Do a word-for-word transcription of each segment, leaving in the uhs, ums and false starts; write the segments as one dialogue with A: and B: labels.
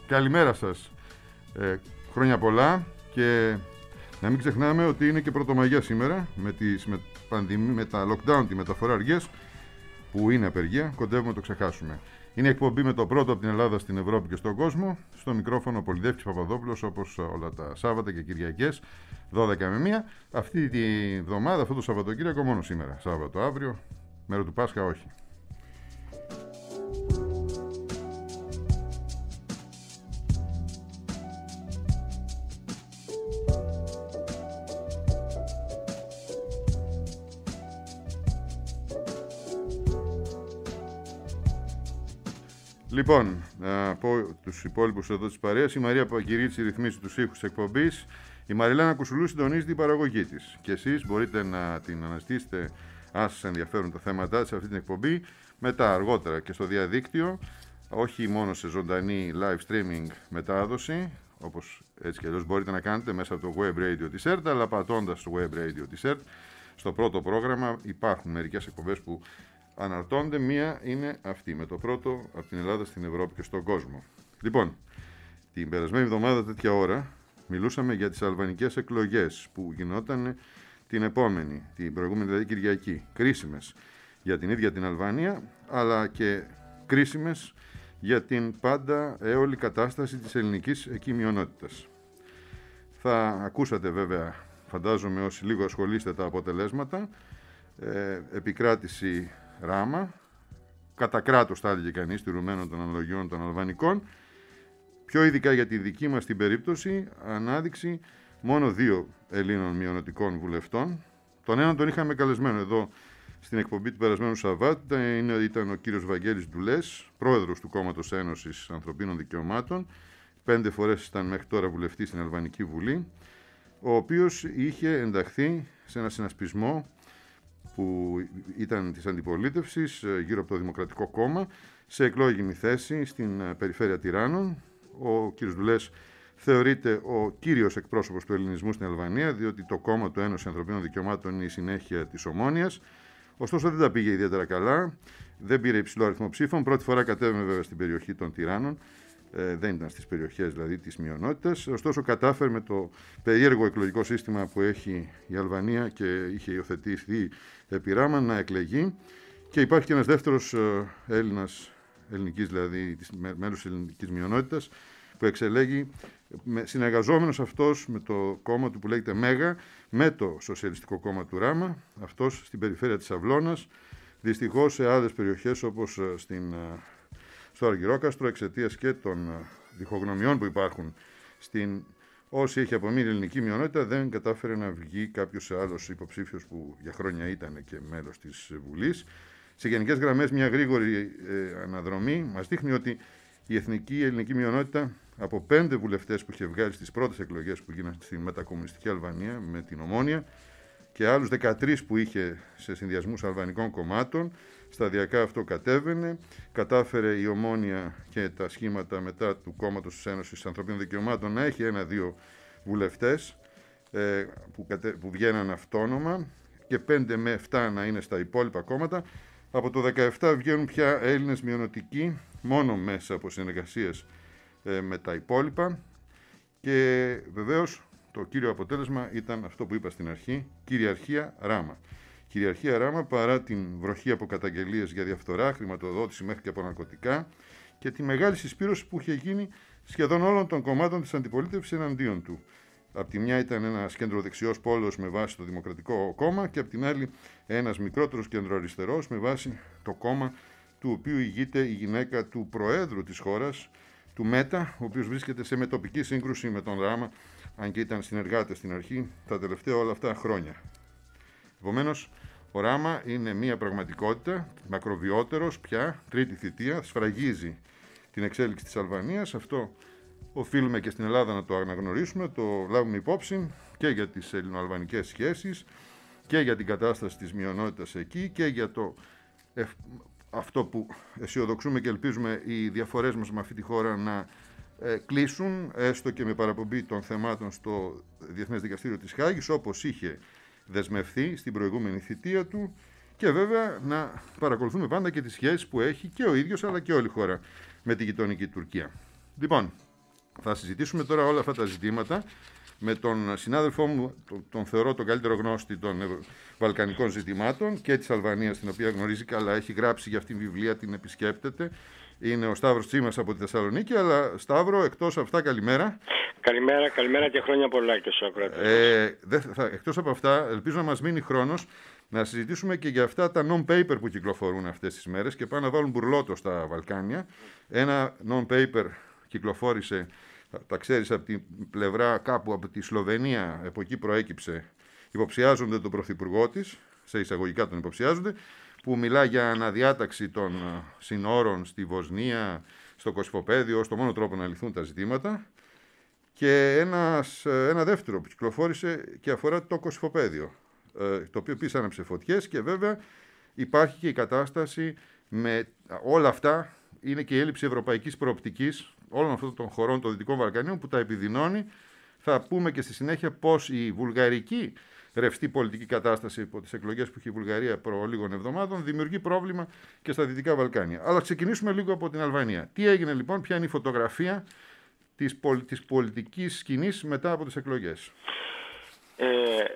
A: Καλημέρα σας. Ε, χρόνια πολλά και να μην ξεχνάμε ότι είναι και Πρωτομαγιά σήμερα με, τις, με, πανδημί, με τα lockdown, τη μεταφορά αργίας που είναι απεργία, κοντεύουμε να το ξεχάσουμε. Είναι εκπομπή με το πρώτο από την Ελλάδα στην Ευρώπη και στον κόσμο. Στο μικρόφωνο Πολυδεύκης Παπαδόπουλος, όπως όλα τα Σάββατα και Κυριακές, δώδεκα με μία. Αυτή τη βδομάδα, αυτό το Σαββατοκύριακο, μόνο σήμερα. Σάββατο, αύριο, μέρα του Πάσχα, όχι. Λοιπόν, από τους υπόλοιπους εδώ της παρέας, η Μαρία Παγκυρίτσι ρυθμίζει τους ήχους της εκπομπής, η Μαριλένα Κουσουλού συντονίζει την παραγωγή της. Και εσείς μπορείτε να την αναζητήσετε, αν σας ενδιαφέρουν τα θέματα της, αυτή την εκπομπή, μετά αργότερα και στο διαδίκτυο, όχι μόνο σε ζωντανή live streaming μετάδοση, όπως έτσι και αλλιώς μπορείτε να κάνετε μέσα από το web radio της ΕΡΤ, αλλά πατώντας το web radio της ΕΡΤ, στο πρώτο πρόγραμμα υπάρχουν μερικές εκπομπές που αναρτώνται. Μία είναι αυτή, με το πρώτο από την Ελλάδα στην Ευρώπη και στον κόσμο. Λοιπόν, την περασμένη εβδομάδα τέτοια ώρα μιλούσαμε για τις αλβανικές εκλογές που γινόταν την επόμενη, την προηγούμενη δηλαδή Κυριακή. Κρίσιμες για την ίδια την Αλβανία, αλλά και κρίσιμες για την πάντα έολη κατάσταση της ελληνικής εκεί μειονότητας. Θα ακούσατε βέβαια, φαντάζομαι όσοι λίγο ασχολείστε, τα αποτελέσματα. Ε, επικράτηση Ράμα, κατά κράτος θα έλεγε κανείς, τηρουμένων των αναλογιών των αλβανικών. Πιο ειδικά για τη δική μας την περίπτωση, ανάδειξη μόνο δύο Ελλήνων μειονοτικών βουλευτών. Τον έναν τον είχαμε καλεσμένο εδώ στην εκπομπή του περασμένου Σαββάτου, ήταν ο κύριος Βαγγέλης Ντουλές, πρόεδρος του Κόμματος Ένωσης Ανθρωπίνων Δικαιωμάτων, πέντε φορές ήταν μέχρι τώρα βουλευτής στην Αλβανική Βουλή, ο οποίος είχε ενταχθεί σε ένα συνασπισμό που ήταν της αντιπολίτευσης γύρω από το Δημοκρατικό Κόμμα, σε εκλόγιμη θέση στην περιφέρεια Τυράννων. Ο κ. Δουλές θεωρείται ο κύριος εκπρόσωπος του ελληνισμού στην Αλβανία, διότι το κόμμα του Ένωση Ανθρωπίνων Δικαιωμάτων είναι η συνέχεια της Ομόνοιας. Ωστόσο δεν τα πήγε ιδιαίτερα καλά, δεν πήρε υψηλό αριθμό ψήφων. Πρώτη φορά κατέβαινε βέβαια στην περιοχή των Τυράννων, ε, δεν ήταν στις περιοχές δηλαδή της μειονότητας. Ωστόσο κατάφερε με το περίεργο εκλογικό σύστημα που έχει η Αλβανία και είχε υιοθετηθεί επί Ράμα να εκλεγεί. Και υπάρχει και ένας δεύτερος ε, Έλληνας, ελληνικής δηλαδή, μέλος της ελληνικής μειονότητας, που εξελέγει συνεργαζόμενος αυτός με το κόμμα του που λέγεται Μέγα, με το Σοσιαλιστικό Κόμμα του Ράμα, αυτός στην περιφέρεια της Αυλώνας, δυστυχώς σε άλλες περιοχές όπως στην, στο Αργυρόκαστρο, εξαιτίας και των διχογνωμιών που υπάρχουν στην όσοι έχει απομείνει η ελληνική μειονότητα, δεν κατάφερε να βγει κάποιος άλλος υποψήφιος που για χρόνια ήταν και μέλος της Βουλής. Σε γενικές γραμμές, μια γρήγορη ε, αναδρομή μας δείχνει ότι η εθνική η ελληνική μειονότητα από πέντε βουλευτές που είχε βγάλει στις πρώτες εκλογές που γίνανε στη μετακομμουνιστική Αλβανία με την Ομόνια και άλλους δεκατρείς που είχε σε συνδυασμούς αλβανικών κομμάτων, σταδιακά αυτό κατέβαινε. Κατάφερε η Ομόνια και τα σχήματα μετά του κόμματος της Ένωσης Ανθρωπίνων Δικαιωμάτων να έχει ένα-δύο βουλευτές ε, που, κατε, που βγαίναν αυτόνομα και πέντε με επτά να είναι στα υπόλοιπα κόμματα. Από το δεκαεπτά βγαίνουν πια Έλληνες μειονοτικοί μόνο μέσα από συνεργασίες ε, με τα υπόλοιπα και βεβαίως το κύριο αποτέλεσμα ήταν αυτό που είπα στην αρχή, κυριαρχία Ράμα. Κυριαρχία Ράμα παρά την βροχή από καταγγελίες για διαφθορά, χρηματοδότηση μέχρι και από ναρκωτικά και τη μεγάλη συσπήρωση που είχε γίνει σχεδόν όλων των κομμάτων της αντιπολίτευσης εναντίον του. Απ' τη μια ήταν ένας κεντροδεξιός πόλος με βάση το Δημοκρατικό Κόμμα και απ' την άλλη ένας μικρότερος κεντροαριστερός με βάση το κόμμα του οποίου ηγείται η γυναίκα του Προέδρου της χώρας, του Μέτα, ο οποίος βρίσκεται σε μετοπική σύγκρουση με τον Ράμα, αν και ήταν συνεργάτες στην αρχή τα τελευταία όλα αυτά χρόνια. Επομένως, ο Ράμα είναι μια πραγματικότητα, μακροβιότερος πια, τρίτη θητεία, σφραγίζει την εξέλιξη της Αλβανίας. Αυτό οφείλουμε και στην Ελλάδα να το αναγνωρίσουμε, το λάβουμε υπόψη και για τις ελληνοαλβανικές σχέσεις και για την κατάσταση της μειονότητας εκεί και για το αυτό που αισιοδοξούμε και ελπίζουμε οι διαφορές μας με αυτή τη χώρα να ε, κλείσουν, έστω και με παραπομπή των θεμάτων στο Διεθνές Δικαστήριο της Χάγης, όπως είχε δεσμευθεί στην προηγούμενη θητεία του, και βέβαια να παρακολουθούμε πάντα και τις σχέσεις που έχει και ο ίδιος αλλά και όλη η χώρα με τη γειτονική Τουρκία. Λοιπόν, Θα συζητήσουμε τώρα όλα αυτά τα ζητήματα με τον συνάδελφό μου, τον, τον θεωρώ τον καλύτερο γνώστη των ευ... βαλκανικών ζητημάτων και της Αλβανίας, την οποία γνωρίζει καλά, έχει γράψει για αυτήν την βιβλία, την επισκέπτεται. Είναι ο Σταύρος Τσίμας από τη Θεσσαλονίκη. Αλλά Σταύρο, εκτός αυτά, καλημέρα.
B: Καλημέρα, καλημέρα και χρόνια πολλά και στους ακροατές.
A: Ε, εκτός από αυτά, ελπίζω να μας μείνει χρόνος να συζητήσουμε και για αυτά τα non-paper που κυκλοφορούν αυτές τις μέρες και πάνε να βάλουν μπουρλότο στα Βαλκάνια. Ένα non-paper κυκλοφόρησε, τα ξέρεις, από την πλευρά κάπου από τη Σλοβενία, από εκεί προέκυψε, υποψιάζονται τον πρωθυπουργό της, σε εισαγωγικά τον υποψιάζονται, που μιλά για αναδιάταξη των συνόρων στη Βοσνία, στο Κωσυφοπαίδιο, ως το μόνο τρόπο να λυθούν τα ζητήματα. Και ένας, ένα δεύτερο που κυκλοφόρησε και αφορά το Κωσυφοπαίδιο, το οποίο επίσης άναψε φωτιές και βέβαια υπάρχει και η κατάσταση με όλα αυτά, είναι και η έλλειψη ευρωπαϊκής προοπτικής όλων αυτών των χωρών των Δυτικών Βαλκανίων που τα επιδεινώνει. Θα πούμε και στη συνέχεια πώς η βουλγαρική ρευστή πολιτική κατάσταση υπό τις εκλογές που έχει η Βουλγαρία προ λίγων εβδομάδων δημιουργεί πρόβλημα και στα Δυτικά Βαλκάνια. Αλλά ξεκινήσουμε λίγο από την Αλβανία. Τι έγινε λοιπόν, ποια είναι η φωτογραφία της, πολ, της πολιτικής σκηνής μετά από τις εκλογές?
B: Ε,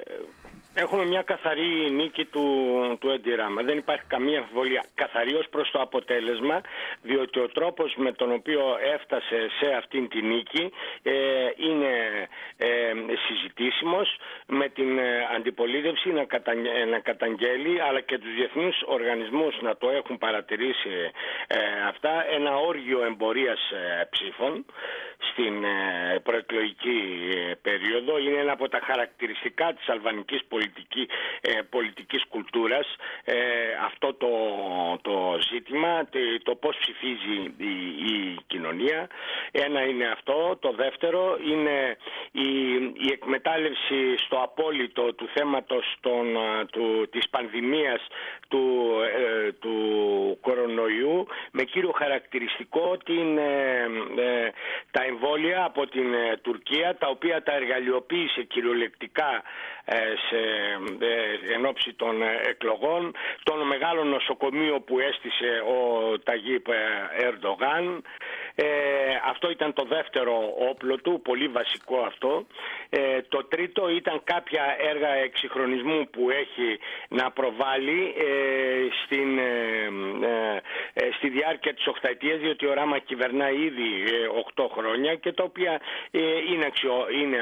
B: έχουμε μια καθαρή νίκη του, του Έντι Ράμα. Δεν υπάρχει καμία αμφιβολία καθαρή ως προς το αποτέλεσμα, διότι ο τρόπος με τον οποίο έφτασε σε αυτήν τη νίκη ε, είναι ε, συζητήσιμος, με την ε, αντιπολίτευση να, κατα, να καταγγέλει, αλλά και τους διεθνούς οργανισμούς να το έχουν παρατηρήσει ε, αυτά, ένα όργιο εμπορίας ε, ψήφων στην ε, προεκλογική ε, περίοδο. Είναι ένα από τα χαρακτηριστικά της αλβανικής πολιτική, ε, πολιτικής κουλτούρας ε, αυτό το, το ζήτημα, το πώς ψηφίζει η, η κοινωνία. Ένα είναι αυτό. Το δεύτερο είναι η, η εκμετάλλευση στο απόλυτο του θέματος των, του, της πανδημίας του, ε, του κορονοϊού, με κύριο χαρακτηριστικό την, ε, ε, τα εμβόλια από την ε, Τουρκία, τα οποία τα εργαλειοποίησε κυριολεκτικά ε, σε, ε, εν ώψη των ε, εκλογών, τον μεγάλο νοσοκομείο που έστησε ο Ταγίπ Ερντογάν. Ε, αυτό ήταν το δεύτερο όπλο του, πολύ βασικό αυτό. Ε, το τρίτο ήταν κάποια έργα εξυγχρονισμού που έχει να προβάλλει ε, στην, ε, ε, στη διάρκεια της οχταετίας, διότι ο Ράμα κυβερνάει ήδη ε, οκτώ χρόνια και τα οποία ε, είναι, αξιο, είναι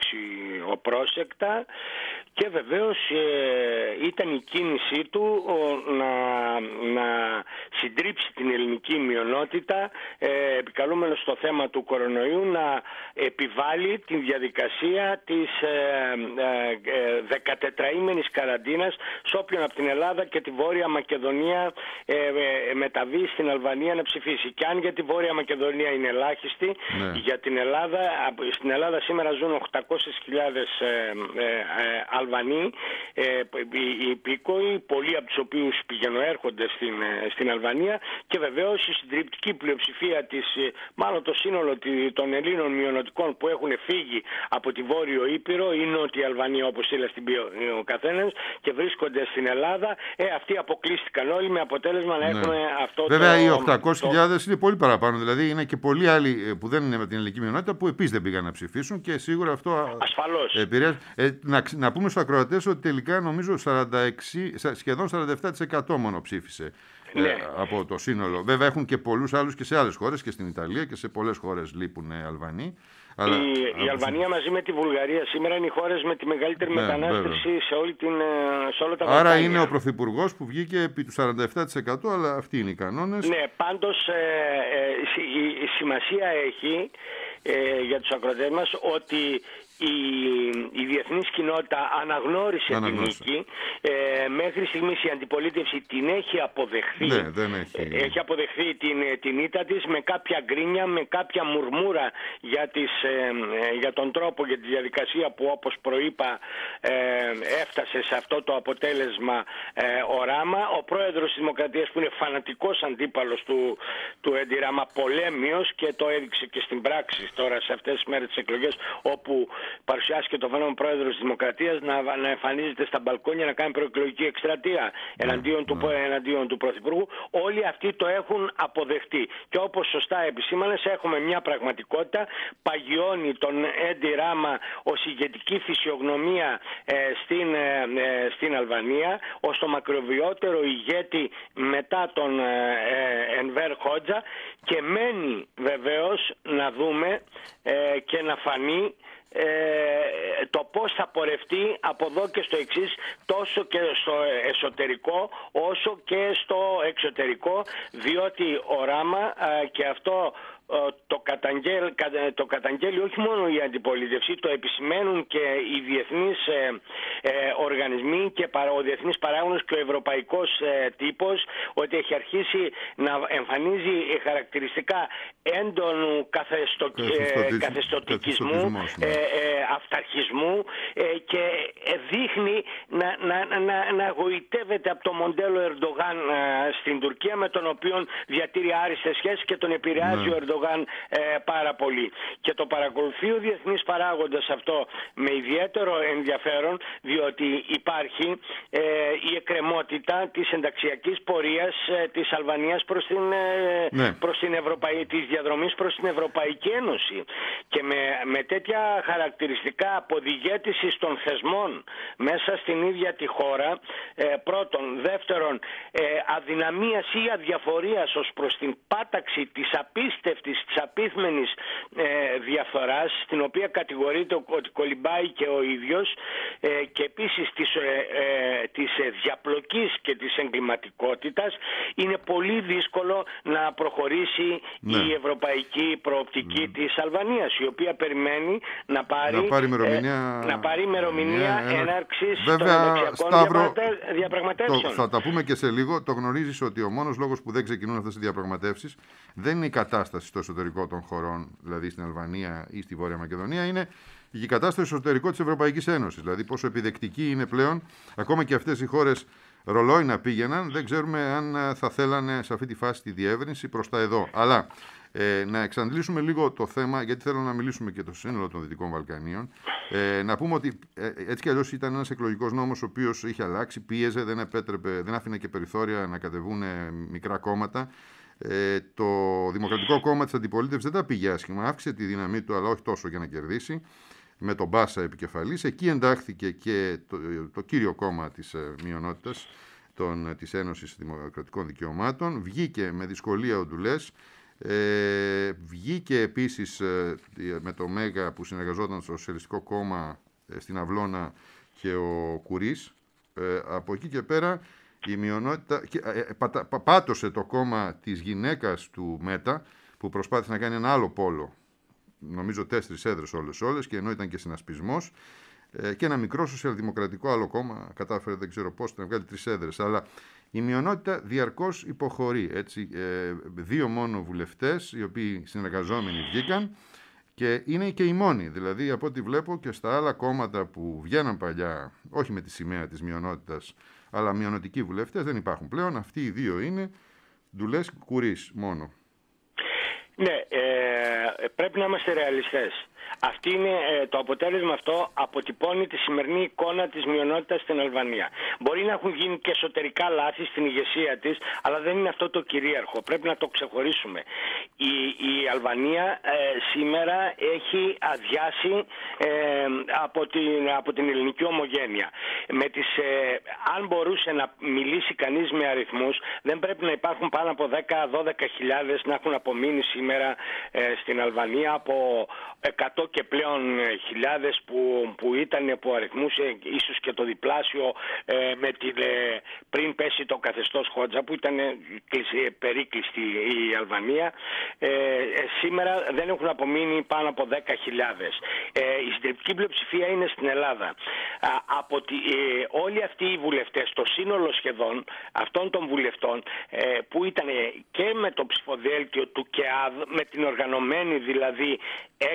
B: αξιοπρόσεκτα. Και βεβαίως ε, ήταν η κίνησή του ο, να, να συντρίψει την ελληνική μειονότητα, ε, επικαλούμενο στο θέμα του κορονοϊού, να επιβάλλει την διαδικασία της ε, ε, δεκατετραήμενης καραντίνας σε όποιον από την Ελλάδα και τη Βόρεια Μακεδονία ε, ε, μεταβεί στην Αλβανία να ψηφίσει. Και αν για τη Βόρεια Μακεδονία είναι ελάχιστη, ναι, για την Ελλάδα, στην Ελλάδα σήμερα ζουν οκτακόσιες χιλιάδες ε, ε, ε, Αλβανοί, ε, οι υπήκοοι, πολλοί από τους οποίους πηγαινοέρχονται στην, στην Αλβανία, και βεβαίως η συντριπτική πλειοψηφία της, μάλλον το σύνολο των Ελλήνων μειονοτικών που έχουν φύγει από τη Βόρειο Ήπειρο ή Νότια Αλβανία, όπως ήλθε στην ο καθένας, και βρίσκονται στην Ελλάδα, ε, αυτοί αποκλείστηκαν όλοι, με αποτέλεσμα να, ναι, έχουν αυτό.
A: Βέβαια,
B: το...
A: οι οκτακόσιες χιλιάδες το... είναι πολύ παραπάνω, δηλαδή είναι και πολλοί άλλοι που δεν είναι με την ελληνική μειονότητα που επίσης δεν πήγαν να ψηφίσουν και σίγουρα αυτό
B: ασφαλώς
A: επηρεάζει. Ε, να, να πούμε στους ακροατές ότι τελικά νομίζω σαράντα έξι, σχεδόν σαράντα επτά τοις εκατό μόνο ψήφισε. Ναι. Ε, από το σύνολο. Βέβαια έχουν και πολλούς άλλους και σε άλλες χώρες, και στην Ιταλία και σε πολλές χώρες λείπουν Αλβανοί. Αλλά,
B: η, η Αλβανία μαζί με τη Βουλγαρία σήμερα είναι οι χώρες με τη μεγαλύτερη, ναι, μετανάστευση σε, όλη την, σε όλα τα Βαλκάνια.
A: Άρα είναι ο πρωθυπουργός που βγήκε επί του σαράντα επτά τοις εκατό, αλλά αυτοί είναι οι κανόνες.
B: Ναι, πάντως ε, ε, η, η σημασία έχει ε, για τους ακροατές μας ότι η, η διεθνής κοινότητα αναγνώρισε την νίκη. Ε, μέχρι στιγμής η αντιπολίτευση την έχει αποδεχθεί.
A: Ναι, δεν έχει...
B: έχει αποδεχθεί την, την ήττα της, με κάποια γκρίνια, με κάποια μουρμούρα για, τις, ε, για τον τρόπο, για τη διαδικασία που, όπως προείπα, ε, έφτασε σε αυτό το αποτέλεσμα ε, ο Ράμα. Ο πρόεδρος της Δημοκρατίας, που είναι φανατικός αντίπαλος του, του Έντι Ράμα, πολέμιος, και το έδειξε και στην πράξη τώρα σε αυτές τις μέρες της εκλογές, όπου παρουσιάσει και το φαινόμενο πρόεδρος της Δημοκρατίας να, να εμφανίζεται στα μπαλκόνια να κάνει προεκλογική εκστρατεία εναντίον, του, εναντίον του Πρωθυπουργού. Όλοι αυτοί το έχουν αποδεχτεί. Και όπως σωστά επισήμανες, έχουμε μια πραγματικότητα. Παγιώνει τον Έντι Ράμα ως ηγετική φυσιογνωμία ε, στην, ε, ε, στην Αλβανία, ως το μακροβιότερο ηγέτη μετά τον ε, ε, Ενβέρ Χότζα, και μένει βεβαίως να δούμε ε, και να φανεί Ε, το πώς θα πορευτεί από εδώ και στο εξής, τόσο και στο εσωτερικό όσο και στο εξωτερικό, διότι ο Ράμα ε, και αυτό το καταγγέλει, το καταγγέλει όχι μόνο η αντιπολίτευση, το επισημαίνουν και οι διεθνείς ε, ε, οργανισμοί και ο διεθνής παράγοντας και ο ευρωπαϊκός ε, τύπος, ότι έχει αρχίσει να εμφανίζει χαρακτηριστικά έντονου καθεστο, ε, καθεστωτικισμού, ε, ε, αυταρχισμού ε, και δείχνει να, να, να, να γοητεύεται από το μοντέλο Ερντογάν ε, στην Τουρκία, με τον οποίο διατήρει άριστες σχέσεις και τον επηρεάζει ναι. ο Ερντογάν Ε, πάρα πολύ. Και το παρακολουθεί ο διεθνής παράγοντας αυτό με ιδιαίτερο ενδιαφέρον, διότι υπάρχει ε, η εκκρεμότητα της ενταξιακής πορείας ε, της Αλβανίας προς την, ε, ναι. προς την Ευρωπαϊ... της διαδρομής προς την Ευρωπαϊκή Ένωση. Και με, με τέτοια χαρακτηριστικά αποδιγέτησης των θεσμών μέσα στην ίδια τη χώρα, ε, πρώτον. Δεύτερον, ε, αδυναμίας ή αδιαφορίας ως προς την πάταξη της απίστευτης, της απίθμενης ε, διαφθοράς, στην οποία κατηγορείται ότι κολυμπάει και ο ίδιος, ε, και επίσης της, ε, ε, της διαπλοκής και της εγκληματικότητας, είναι πολύ δύσκολο να προχωρήσει ναι. η ευρωπαϊκή προοπτική ναι. της Αλβανίας, η οποία περιμένει να πάρει,
A: να πάρει ημερομηνία,
B: ε, να πάρει ημερομηνία ένα... έναρξης των
A: Σταύρο,
B: διαπραγματεύσεων.
A: Θα τα πούμε και σε λίγο. Το γνωρίζεις ότι ο μόνος λόγος που δεν ξεκινούν αυτές οι διαπραγματεύσεις δεν είναι η κατάσταση στο εσωτερικό των χωρών, δηλαδή στην Αλβανία ή στη Βόρεια Μακεδονία, είναι η κατάσταση στο εσωτερικό της Ευρωπαϊκής Ένωσης. Δηλαδή πόσο επιδεκτική είναι πλέον, ακόμα και αυτές οι χώρες ρολόι να πήγαιναν, δεν ξέρουμε αν θα θέλανε σε αυτή τη φάση τη διεύρυνση προς τα εδώ. Αλλά ε, να εξαντλήσουμε λίγο το θέμα, γιατί θέλω να μιλήσουμε και το σύνολο των Δυτικών Βαλκανίων. Ε, να πούμε ότι ε, έτσι κι αλλιώς ήταν ένας εκλογικός νόμος ο οποίος είχε αλλάξει, πίεζε, δεν, επέτρεπε, δεν άφηνε και περιθώρια να κατεβούν μικρά κόμματα. Ε, το Δημοκρατικό Κόμμα της Αντιπολίτευσης δεν τα πήγε άσχημα, αύξησε τη δύναμή του, αλλά όχι τόσο για να κερδίσει, με τον Μπάσα επικεφαλής. Εκεί εντάχθηκε και το, το κύριο κόμμα της ε, μειονότητας, των, της Ένωσης Δημοκρατικών Δικαιωμάτων. Βγήκε με δυσκολία ο Ντουλές. Ε, βγήκε επίσης ε, με το Μέγα που συνεργαζόταν στο Σοσιαλιστικό Κόμμα ε, στην Αυλώνα και ο Κουρίς. Ε, από εκεί και πέρα η μειονότητα ε, ε, πατα, πα, πάτωσε το κόμμα της γυναίκας του Μέτα, που προσπάθησε να κάνει ένα άλλο πόλο, νομίζω τέσσερις έδρες όλες όλες, και ενώ ήταν και συνασπισμός, ε, και ένα μικρό σοσιαλδημοκρατικό άλλο κόμμα κατάφερε, δεν ξέρω πώς, να βγάλει τρεις έδρες. Αλλά η μειονότητα διαρκώς υποχωρεί. Έτσι, ε, δύο μόνο βουλευτές, οι οποίοι συνεργαζόμενοι βγήκαν, και είναι και οι μόνοι. Δηλαδή, από ό,τι βλέπω και στα άλλα κόμματα που βγαίναν παλιά, όχι με τη σημαία της μειονότητας, αλλά μειονοτικοί βουλευτές, δεν υπάρχουν πλέον. Αυτοί οι δύο είναι Ντουλές, Κουρίς μόνο.
B: Ναι, ε, πρέπει να είμαστε ρεαλιστές. Αυτή είναι, ε, το αποτέλεσμα αυτό αποτυπώνει τη σημερινή εικόνα της μειονότητας στην Αλβανία. Μπορεί να έχουν γίνει και εσωτερικά λάθη στην ηγεσία της, αλλά δεν είναι αυτό το κυρίαρχο. Πρέπει να το ξεχωρίσουμε. Η, η Αλβανία ε, σήμερα έχει αδειάσει ε, από, την, από την ελληνική ομογένεια. Με τις, ε, αν μπορούσε να μιλήσει κανείς με αριθμούς, δεν πρέπει να υπάρχουν πάνω από δέκα με δώδεκα χιλιάδες να έχουν απομείνει σήμερα ε, στην Αλβανία από εκατό και πλέον χιλιάδες που, που ήταν από αριθμούς, ε, ίσως και το διπλάσιο ε, με την, ε, πριν πέσει το καθεστώς Χότζα, που ήταν ε, περίκλειστη η Αλβανία. Ε, ε, σήμερα δεν έχουν απομείνει πάνω από δέκα χιλιάδες. Ε, η συντριπτική πλειοψηφία είναι στην Ελλάδα. Α, από τη, ε, όλοι αυτοί οι βουλευτές, το σύνολο σχεδόν αυτών των βουλευτών ε, που ήταν και με το ψηφοδέλτιο του ΚΕΑΔ, με την οργανωμένη δηλαδή έκφραση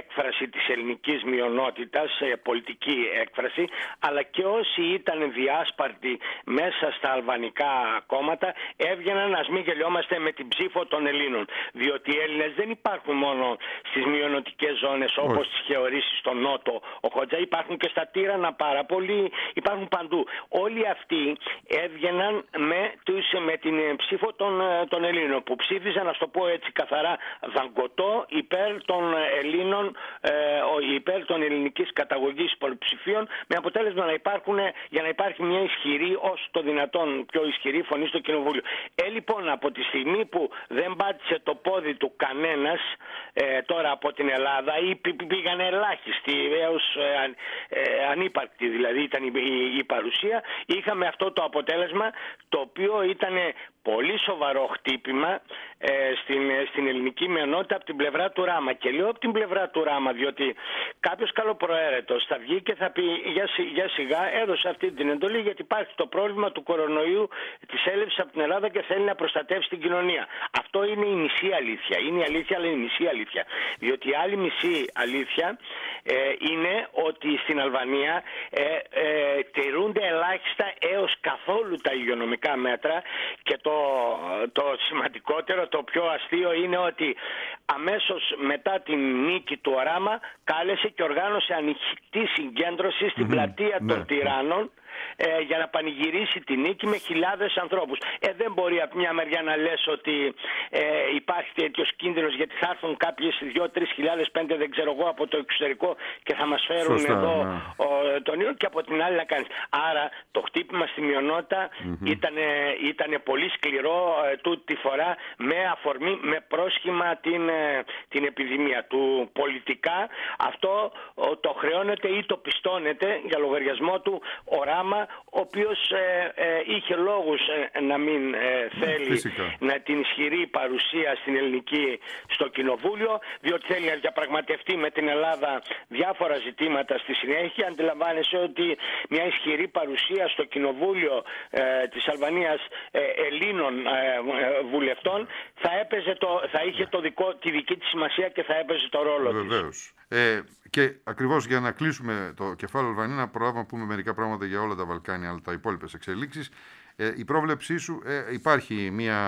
B: εκπρόσωποι της ελληνικής μειονότητας, πολιτική έκφραση, αλλά και όσοι ήταν διάσπαρτοι μέσα στα αλβανικά κόμματα έβγαιναν, ας μην γελιόμαστε, με την ψήφο των Ελλήνων. Διότι οι Έλληνες δεν υπάρχουν μόνο στις μειονοτικές ζώνες όπως τις είχε ορίσει στο Νότο ο Χότζα, υπάρχουν και στα Τύρανα πάρα πολλοί, υπάρχουν παντού. Όλοι αυτοί έβγαιναν με, τους, με την ψήφο των, των Ελλήνων, που ψήφιζαν, να το πω έτσι καθαρά, δαγκωτό υπέρ των Ελλήνων, ε, υπέρ των ελληνικής καταγωγής υποψηφίων, με αποτέλεσμα να υπάρχουν, για να υπάρχει μια ισχυρή, όσο το δυνατόν πιο ισχυρή φωνή στο Κοινοβούλιο. Ε, λοιπόν, από τη στιγμή που δεν πάτησε το πόδι του κανένας ε, τώρα από την Ελλάδα, ή πήγαν ελάχιστοι έως ε, ε, ανύπαρκτη δηλαδή ήταν η, η, η παρουσία, είχαμε αυτό το αποτέλεσμα, το οποίο ήταν πολύ σοβαρό χτύπημα ε, στην, στην ελληνική μειονότητα από την πλευρά του Ράμα. Και λέω από την πλευρά του Ράμα, διότι κάποιος καλοπροαίρετος θα βγει και θα πει για, για σιγά, έδωσε αυτή την εντολή γιατί υπάρχει το πρόβλημα του κορονοϊού, της έλευσης από την Ελλάδα και θέλει να προστατεύσει την κοινωνία. Αυτό είναι η μισή αλήθεια. Είναι η αλήθεια, αλλά είναι η μισή αλήθεια. Διότι η άλλη μισή αλήθεια ε, είναι ότι στην Αλβανία ε, ε, τηρούνται ελάχιστα έως καθόλου τα υγειονομικά μέτρα, και το, το σημαντικότερο, το πιο αστείο είναι ότι αμέσως μετά την νίκη του Ράμα κάλεσε και οργάνωσε ανοιχτή συγκέντρωση στην mm-hmm. πλατεία των ναι. Τυράννων ε, για να πανηγυρίσει τη νίκη με χιλιάδες ανθρώπους. Ε, δεν μπορεί από μια μεριά να λες ότι ε, υπάρχει τέτοιος κίνδυνος, γιατί θα έρθουν κάποιες δύο τρεις χιλιάδες, πέντε δεν ξέρω εγώ από το εξωτερικό και θα μας φέρουν Σωστά, εδώ ναι. ο, τον ιό, και από την άλλη να κάνεις. Άρα το χτύπημα στη μειονότητα mm-hmm. ήταν, ήταν πολύ σκληρό ε, τούτη τη φορά, με αφορμή, με πρόσχημα την, ε, την επιδημία του. Πολιτικά αυτό ο, το χρεώνεται ή το πιστώνεται για λογαριασμό του ο Ράμα, ο οποίος ε, ε, είχε λόγους ε, να μην ε, θέλει Φυσικά. να την ισχυρή παρουσία στην ελληνική στο Κοινοβούλιο, διότι θέλει να διαπραγματευτεί με την Ελλάδα διάφορα ζητήματα στη συνέχεια. Αντιλαμβάνεσαι ότι μια ισχυρή παρουσία στο Κοινοβούλιο ε, της Αλβανίας ε, Ελλήνων ε, βουλευτών θα, έπαιζε το, θα είχε το δικό, τη δική της σημασία και θα έπαιζε το ρόλο
A: Βεβαίως.
B: της.
A: Ε, και ακριβώς για να κλείσουμε το κεφάλαιο Αλβανία, να προλάβουμε να πούμε μερικά πράγματα για όλα τα Βαλκάνια, αλλά τα υπόλοιπες εξελίξεις. Ε, η πρόβλεψή σου, ε, υπάρχει μια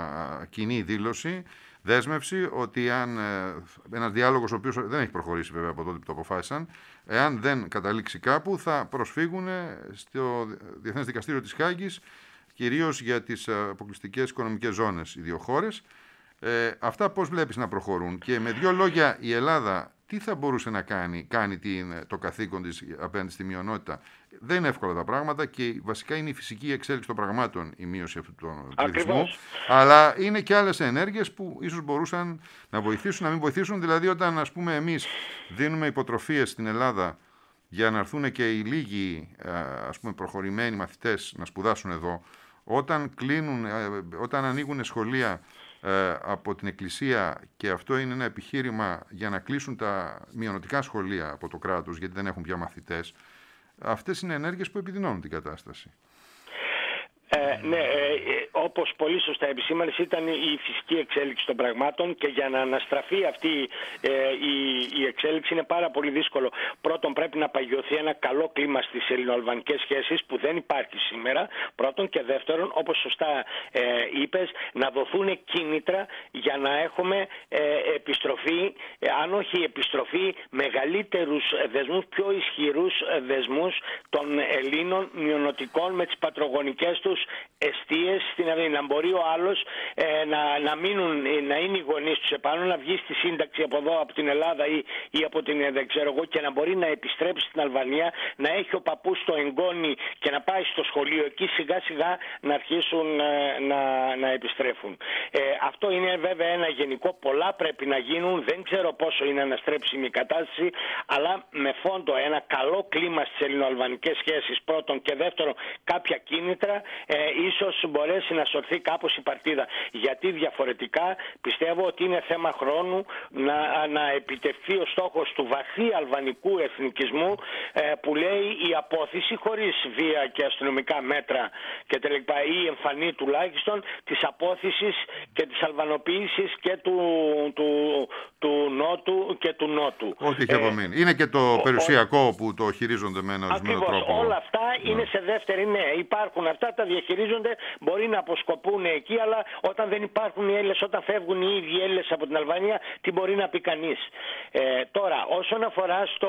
A: κοινή δήλωση, δέσμευση, ότι αν ε, ένας διάλογος, ο οποίος δεν έχει προχωρήσει βέβαια από τότε που το αποφάσισαν, εάν δεν καταλήξει κάπου, θα προσφύγουν στο Διεθνές Δικαστήριο της Χάγης, κυρίως για τις αποκλειστικές οικονομικές ζώνες, οι δύο χώρες. Ε, αυτά πώς βλέπεις να προχωρούν? Και με δύο λόγια, η Ελλάδα τι θα μπορούσε να κάνει, κάνει την, το καθήκον της απέναντι στη μειονότητα? Δεν είναι εύκολα τα πράγματα και βασικά είναι η φυσική εξέλιξη των πραγμάτων η μείωση αυτού του πληθυσμού. Αλλά είναι και άλλες ενέργειες που ίσως μπορούσαν να βοηθήσουν, να μην βοηθήσουν. Δηλαδή, όταν ας πούμε εμείς δίνουμε υποτροφίες στην Ελλάδα για να έρθουν και οι λίγοι ας πούμε προχωρημένοι μαθητές να σπουδάσουν εδώ, όταν κλείνουν, όταν ανοίγουν σχολεία από την Εκκλησία, και αυτό είναι ένα επιχείρημα για να κλείσουν τα μειονοτικά σχολεία από το κράτος γιατί δεν έχουν πια μαθητές, αυτές είναι ενέργειες που επιδεινώνουν την κατάσταση.
B: Ε, ναι, ε, όπως πολύ σωστά επισήμανες, ήταν η φυσική εξέλιξη των πραγμάτων, και για να αναστραφεί αυτή ε, η, η εξέλιξη είναι πάρα πολύ δύσκολο. Πρώτον, πρέπει να παγιωθεί ένα καλό κλίμα στις ελληνοαλβανικές σχέσεις που δεν υπάρχει σήμερα. Πρώτον, και δεύτερον, όπως σωστά ε, είπες, να δοθούν κίνητρα για να έχουμε ε, επιστροφή, ε, αν όχι επιστροφή, μεγαλύτερους δεσμούς, πιο ισχυρούς δεσμούς των Ελλήνων μειονοτικών με τις πατρογονικές τους εστίες στην Αθήνα. Να μπορεί ο άλλος ε, να, να, μείνουν, να είναι οι γονείς τους επάνω, να βγει στη σύνταξη από εδώ, από την Ελλάδα ή, ή από την δεν ξέρω εγώ, και να μπορεί να επιστρέψει στην Αλβανία, να έχει ο παππούς το εγγόνι και να πάει στο σχολείο εκεί, σιγά σιγά να αρχίσουν ε, να, να επιστρέφουν. Ε, αυτό είναι βέβαια ένα γενικό, πολλά πρέπει να γίνουν, δεν ξέρω πόσο είναι αναστρέψιμη η κατάσταση, αλλά με φόντο ένα καλό κλίμα στις ελληνοαλβανικές σχέσεις πρώτον, και δεύτερον κάποια κίνητρα, ε, ίσως μπορέσει να σωθεί κάπως η παρτίδα. Γιατί διαφορετικά πιστεύω ότι είναι θέμα χρόνου να, να επιτευχθεί ο στόχος του βαθύ αλβανικού εθνικισμού ε, που λέει η απόθεση χωρίς βία και αστυνομικά μέτρα και τελικά ή εμφανή τουλάχιστον της απόθεσης και της αλβανοποίησης και του, του, του νότου και του νότου.
A: Ό,τι έχει απομείνει. Ε, είναι και το περιουσιακό ο, που το χειρίζονται με έναν ορισμένο τρόπο.
B: Όλα αυτά ναι. είναι σε δεύτερη, ναι. Υπάρχουν αυτά, τα διαχειρίζονται, μπορεί να αποσκοπούν εκεί, αλλά όταν δεν υπάρχουν οι Έλληνες, όταν φεύγουν οι ίδιοι Έλληνες από την Αλβανία, τι μπορεί να πει κανείς. Ε, τώρα, όσον αφορά στο...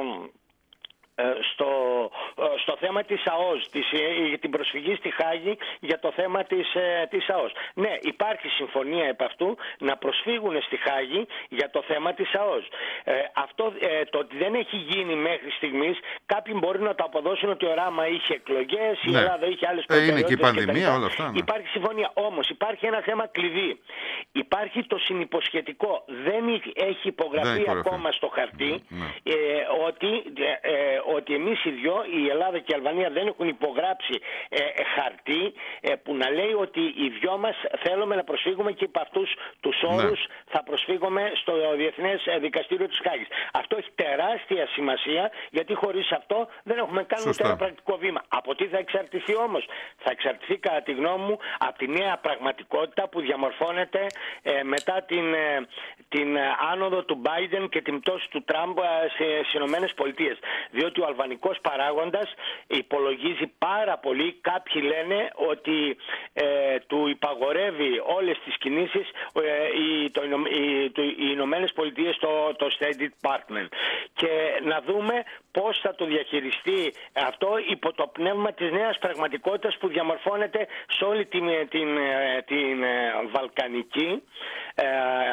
B: Στο, στο θέμα της ΑΟΣ, της, την προσφυγή στη Χάγη για το θέμα της, της ΑΟΣ. Ναι, υπάρχει συμφωνία επ' αυτού να προσφύγουν στη Χάγη για το θέμα της ΑΟΣ. Ε, αυτό ε, το ότι δεν έχει γίνει μέχρι στιγμής, κάποιοι μπορεί να το αποδώσουν ότι ο Ράμα είχε εκλογές, η ναι. Ελλάδα είχε άλλες προτεραιότητες.
A: Είναι και η πανδημία, και όλα αυτά. Ναι.
B: Υπάρχει συμφωνία. Όμως υπάρχει ένα θέμα κλειδί. Υπάρχει το συνυποσχετικό. Δεν έχει υπογραφεί δεν ακόμα στο χαρτί ναι. ε, ότι... Ε, ότι εμείς οι δυο, η Ελλάδα και η Αλβανία, δεν έχουν υπογράψει ε, ε, χαρτί ε, που να λέει ότι οι δυο μας θέλουμε να προσφύγουμε και υπ' αυτούς τους όρους ναι. θα προσφύγουμε στο Διεθνές Δικαστήριο της Χάγης. Αυτό έχει τεράστια σημασία, γιατί χωρίς αυτό δεν έχουμε κάνει ούτε ένα πρακτικό βήμα. Από τι θα εξαρτηθεί όμως? Θα εξαρτηθεί κατά τη γνώμη μου από τη νέα πραγματικότητα που διαμορφώνεται ε, μετά την, ε, την άνοδο του Biden και την πτώση του Τραμπ ε, στις Ηνωμένες Πολιτείες. Διότι ο αλβανικός παράγοντας υπολογίζει πάρα πολύ. Κάποιοι λένε ότι ε, του υπαγορεύει όλες τις κινήσεις ε, οι, το, οι, το, οι Ηνωμένες Πολιτείες, το, το State Department. Και να δούμε πώς θα το διαχειριστεί αυτό υπό το πνεύμα της νέας πραγματικότητας που διαμορφώνεται σε όλη την, την, την, την Βαλκανική ε,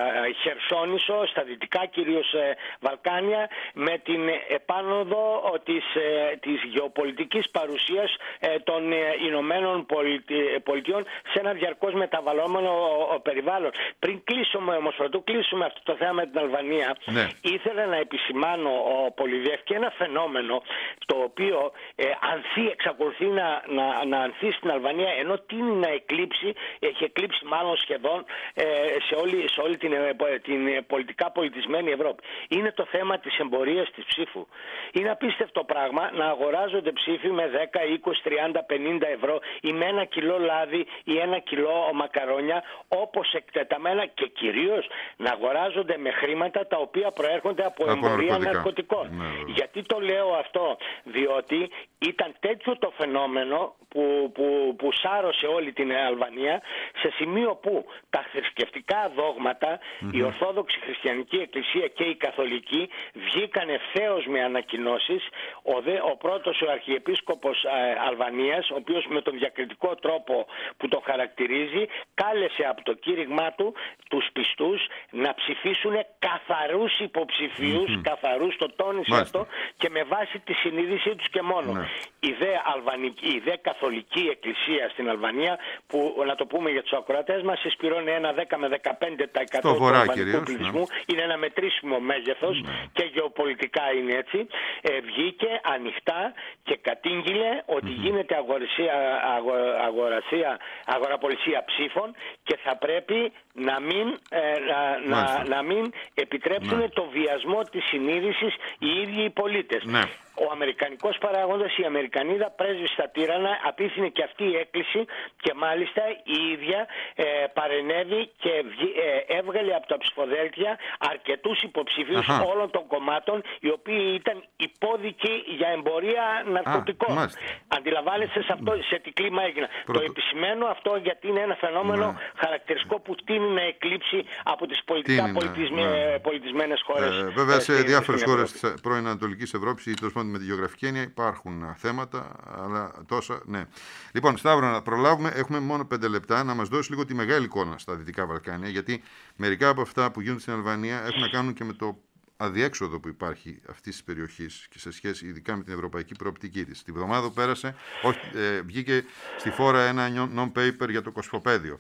B: Χερσόνησο, στα δυτικά κυρίως ε, Βαλκάνια, με την επάνωδο της, ε, της γεωπολιτικής παρουσίας ε, των ε, Ηνωμένων Πολιτειών σε ένα διαρκώς μεταβαλλόμενο ο, ο, περιβάλλον. Πριν κλείσουμε όμως, πρωτού κλείσουμε αυτό το θέμα με την Αλβανία, ναι. ήθελα να επισημάνω ο Πολυδεύ και ένα φαινόμενο το οποίο ε, ανθεί, εξακολουθεί να, να, να ανθεί στην Αλβανία, ενώ τείνει να εκλείψει, έχει εκλείψει μάλλον σχεδόν ε, σε όλη, σε όλη την, ε, την πολιτικά πολιτισμένη Ευρώπη. Είναι το θέμα της εμπορίας της ψήφου. Είναι απίστευτο πράγμα να αγοράζονται ψήφοι με δέκα, είκοσι, τριάντα, πενήντα ευρώ ή με ένα κιλό λάδι ή ένα κιλό μακαρόνια, όπως εκτεταμένα, και κυρίως να αγοράζονται με χρήματα τα οποία προέρχονται από, από εμπορία ναρκωτικά. ναρκωτικών. Ναι, γιατί το λέω αυτό? Διότι ήταν τέτοιο το φαινόμενο που, που, που σάρωσε όλη την Αλβανία, σε σημείο που τα θρησκευτικά δόγματα, mm-hmm. η Ορθόδοξη Χριστιανική Εκκλησία και η Καθολική βγήκαν ευθέως με ανακοινώσεις. Ο, δε, ο πρώτος ο Αρχιεπίσκοπος ε, Αλβανίας, ο οποίος με τον διακριτικό τρόπο που το χαρακτηρίζει, κάλεσε από το κήρυγμά του τους πιστούς να ψηφίσουν καθαρούς υποψηφίους, mm-hmm. καθαρούς, το τόνισε αυτό, και με βάση τη συνείδησή τους και μόνο. Ναι. Η δε, αλβανική, η δε Καθολική Εκκλησία στην Αλβανία, που να το πούμε για τους ακροατές μας, συσπηρώνει ένα δέκα με δεκαπέντε τοις εκατό του αλβανικού πληθυσμού, ναι. είναι ένα μετρήσιμο μέγεθος, ναι. και γεωπολιτικά είναι έτσι, ε, βγήκε ανοιχτά και κατήγγειλε ότι mm-hmm. γίνεται αγορασία, αγο, αγορασία, αγοραπολισία ψήφων και θα πρέπει να μην, ε, να, να, να μην επιτρέψουν ναι. το βιασμό της συνείδησης οι ίδιοι οι πολίτες. Ναι. Ο αμερικανικός παράγοντας, η Αμερικανίδα πρέσβη στα Τύρανα, απίθυνε και αυτή η έκκληση και μάλιστα η ίδια ε, παρενέβη και ε, έβγαλε από τα ψηφοδέλτια αρκετούς υποψηφίους Αχα. όλων των κομμάτων, οι οποίοι ήταν υπόδικοι για εμπορία ναρκωτικών. Α, αντιλαμβάνεστε σε, αυτό, σε τι κλίμα έγινα. Πρώτο. Το επισημαίνω αυτό γιατί είναι ένα φαινόμενο ναι. χαρακτηριστικό που τείνει να εκλείψει από τις πολιτικά τίνει, πολιτισμέ, ναι. πολιτισμένες χώρες. Ε,
A: βέβαια ε, σε διάφορες χώρες της πρώην Ανατολικής Ευρώπης ή τέλος πάντων με τη γεωγραφική έννοια υπάρχουν θέματα, αλλά τόσα, ναι. Λοιπόν, Σταύρο, να προλάβουμε, έχουμε μόνο πέντε λεπτά, να μας δώσει λίγο τη μεγάλη εικόνα στα Δυτικά Βαλκάνια, γιατί μερικά από αυτά που γίνονται στην Αλβανία έχουν να κάνουν και με το αδιέξοδο που υπάρχει αυτής της περιοχής και σε σχέση ειδικά με την ευρωπαϊκή προοπτική της. Την εβδομάδα που πέρασε, όχι, ε, βγήκε στη φόρα ένα non-paper για το Κωσυφοπαίδιο.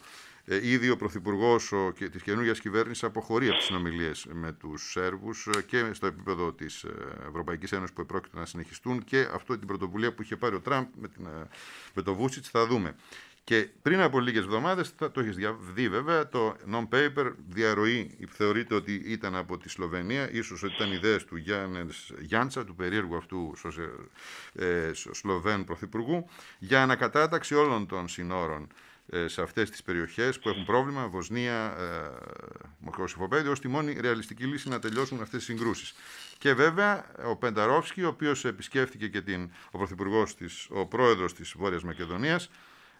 A: Ε, ήδη ο Πρωθυπουργός ο, και, της καινούργιας κυβέρνησης αποχωρεί από τις συνομιλίες με τους Σέρβους και στο επίπεδο της Ευρωπαϊκής Ένωσης που επρόκειτο να συνεχιστούν, και αυτό την πρωτοβουλία που είχε πάρει ο Τραμπ με, την, με το Βούσιτς θα δούμε. Και πριν από λίγες εβδομάδες, το έχεις δει βέβαια, το non-paper διαρροή θεωρείται ότι ήταν από τη Σλοβενία, ίσως ότι ήταν ιδέες του Γιάννης Γιάντσα, του περίεργου αυτού ε, Σλοβέν Πρωθυπουργού, για ανακατάταξη όλων των συνόρων ε, σε αυτές τις περιοχές που έχουν πρόβλημα, Βοσνία, ε, Κωσυφοπέδιο, ως τη μόνη ρεαλιστική λύση να τελειώσουν αυτές τις συγκρούσεις. Και βέβαια ο Πενταρόφσκι, ο οποίος επισκέφθηκε και την, ο πρωθυπουργός της, ο πρόεδρος της Βόρειας Μακεδονίας,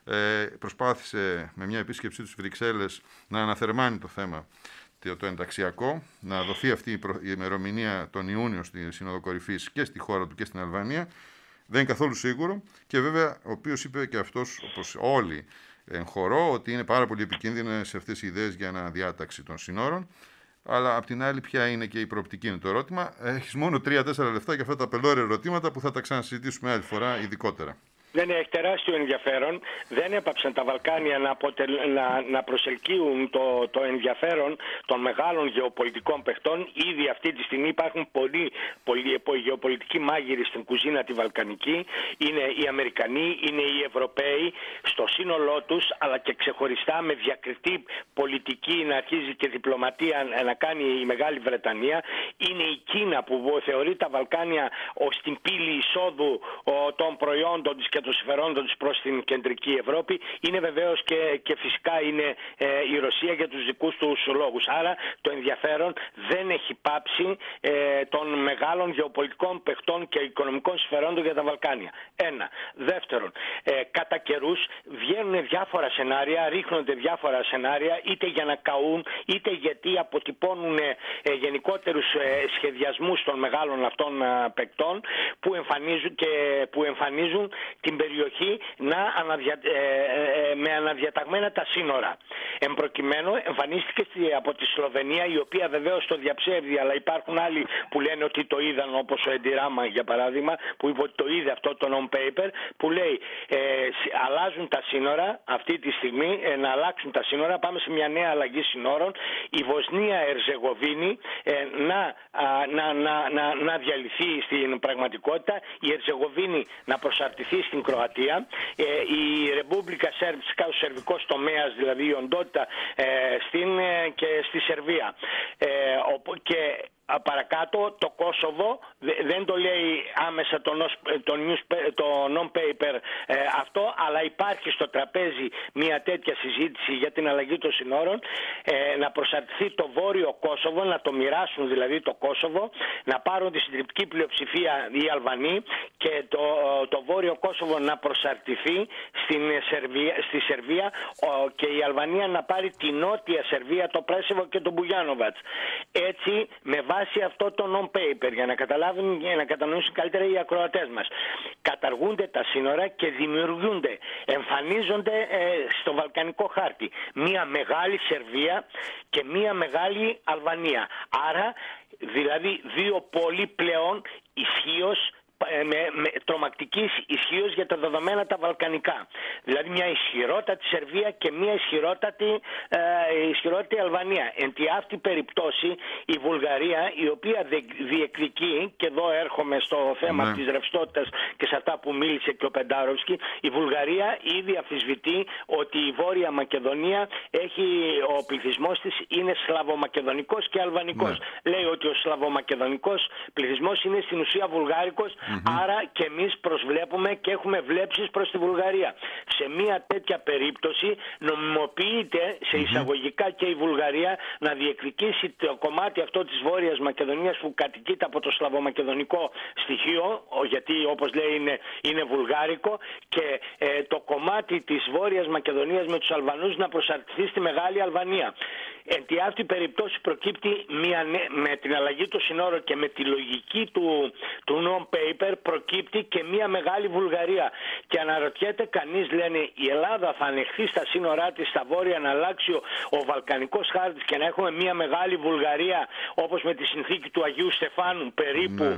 A: προσπάθησε με μια επίσκεψή του στις Βρυξέλλες να αναθερμάνει το θέμα το ενταξιακό, να δοθεί αυτή η ημερομηνία τον Ιούνιο στη Σύνοδο Κορυφής και στη χώρα του και στην Αλβανία. Δεν είναι καθόλου σίγουρο, και βέβαια ο οποίος είπε και αυτός, όπως όλοι εν χορό, ότι είναι πάρα πολύ επικίνδυνες αυτές οι ιδέες για αναδιάταξη των συνόρων. Αλλά απ' την άλλη, ποια είναι και η προοπτική, είναι το ερώτημα. Έχεις μόνο τρία τέσσερα λεπτά για αυτά τα πελώρια ερωτήματα που θα τα ξανασυζητήσουμε άλλη φορά ειδικότερα.
B: Δεν έχει τεράστιο ενδιαφέρον. Δεν έπαψαν τα Βαλκάνια να, αποτελ... να... να προσελκύουν το... το ενδιαφέρον των μεγάλων γεωπολιτικών παιχτών. Ήδη αυτή τη στιγμή υπάρχουν πολλοί, πολλοί γεωπολιτικοί μάγειροι στην κουζίνα τη Βαλκανική. Είναι οι Αμερικανοί, είναι οι Ευρωπαίοι στο σύνολό τους, αλλά και ξεχωριστά με διακριτή πολιτική να αρχίζει και διπλωματία να κάνει η Μεγάλη Βρετανία. Είναι η Κίνα που θεωρεί τα Βαλκάνια ως την πύλη εισόδου των προϊόντων της και των συμφερόντων τους προς την κεντρική Ευρώπη. Είναι βεβαίως και, και φυσικά είναι ε, η Ρωσία για τους δικούς τους λόγους. Άρα το ενδιαφέρον δεν έχει πάψει ε, των μεγάλων γεωπολιτικών παιχτών και οικονομικών συμφερόντων για τα Βαλκάνια. Ένα. Δεύτερον, ε, κατά καιρούς βγαίνουν διάφορα σενάρια, ρίχνονται διάφορα σενάρια, είτε για να καούν, είτε γιατί αποτυπώνουν ε, γενικότερους ε, σχεδιασμούς των μεγάλων αυτών ε, παικτών που εμφανίζουν, και, που εμφανίζουν την περιοχή να αναδια... ε, ε, με αναδιαταγμένα τα σύνορα. Εν προκειμένου εμφανίστηκε από τη Σλοβενία, η οποία βεβαίως το διαψεύδει, αλλά υπάρχουν άλλοι που λένε ότι το είδαν, όπως ο Εντιράμα για παράδειγμα, που είπε ότι το είδε αυτό το non-paper, που λέει ε, αλλάζουν τα σύνορα αυτή τη στιγμή, ε, να αλλάξουν τα σύνορα, πάμε σε μια νέα αλλαγή σύνορων, η Βοσνία Ερζεγοβίνη ε, να, α, να, να, να, να διαλυθεί στην πραγματικότητα, η Ερζεγοβίνη να προσαρτηθεί στην Κροατία, ε, η Ρεμπούμπλικα Σέρβσκα, ο σερβικός τομέας, δηλαδή η οντότητα ε, στην, ε, και στη Σερβία. Ε, και παρακάτω το Κόσοβο, δεν το λέει άμεσα το, το, news, το non-paper ε, αυτό, αλλά υπάρχει στο τραπέζι μια τέτοια συζήτηση για την αλλαγή των συνόρων, ε, να προσαρτηθεί το βόρειο Κόσοβο, να το μοιράσουν δηλαδή το Κόσοβο, να πάρουν τη συντριπτική πλειοψηφία οι Αλβανοί και το, το βόρειο Κόσοβο να προσαρτηθεί στην Σερβία, στη Σερβία ο, και η Αλβανία να πάρει τη νότια Σερβία, το Πρέσεβο και το Μπουγιάνοβατς. Έτσι, με βάση αυτό το non-paper, για να καταλάβουν και να κατανοήσουν καλύτερα οι ακροατές μας, καταργούνται τα σύνορα και δημιουργούνται, εμφανίζονται ε, στο βαλκανικό χάρτη μια μεγάλη Σερβία και μια μεγάλη Αλβανία. Άρα, δηλαδή δύο πόλοι πλέον ισχύως με, με τρομακτικής ισχύως για τα δεδομένα τα βαλκανικά. Δηλαδή μια ισχυρότατη Σερβία και μια ισχυρότατη, ε, ισχυρότατη Αλβανία. Εν τη αυτή περιπτώσει η Βουλγαρία, η οποία διεκδικεί, και εδώ έρχομαι στο θέμα ναι. της ρευστότητας και σε αυτά που μίλησε και ο Πεντάροφσκι, η Βουλγαρία ήδη αμφισβητεί ότι η Βόρεια Μακεδονία έχει, ο πληθυσμός της είναι σλαβομακεδονικός και αλβανικός. Ναι. Λέει ότι ο σλαβομακεδονικός πληθυσμός είναι στην ουσία βουλγάρικος. Mm-hmm. Άρα και εμείς προσβλέπουμε και έχουμε βλέψεις προς τη Βουλγαρία. Σε μια τέτοια περίπτωση νομιμοποιείται σε εισαγωγικά mm-hmm. και η Βουλγαρία να διεκδικήσει το κομμάτι αυτό της Βόρειας Μακεδονίας που κατοικείται από το σλαβομακεδονικό στοιχείο, γιατί όπως λέει είναι, είναι βουλγάρικο, και ε, το κομμάτι της Βόρειας Μακεδονίας με τους Αλβανούς να προσαρτηθεί στη Μεγάλη Αλβανία. Εν τη αυτή περιπτώσει προκύπτει μια, με την αλλαγή του συνόρου και με τη λογική του, του non-paper προκύπτει και μια μεγάλη Βουλγαρία. Και αναρωτιέται κανείς, λένε, η Ελλάδα θα ανεχθεί στα σύνορά της στα βόρεια να αλλάξει ο, ο βαλκανικός χάρτης και να έχουμε μια μεγάλη Βουλγαρία όπως με τη συνθήκη του Αγίου Στεφάνου περίπου. Ναι.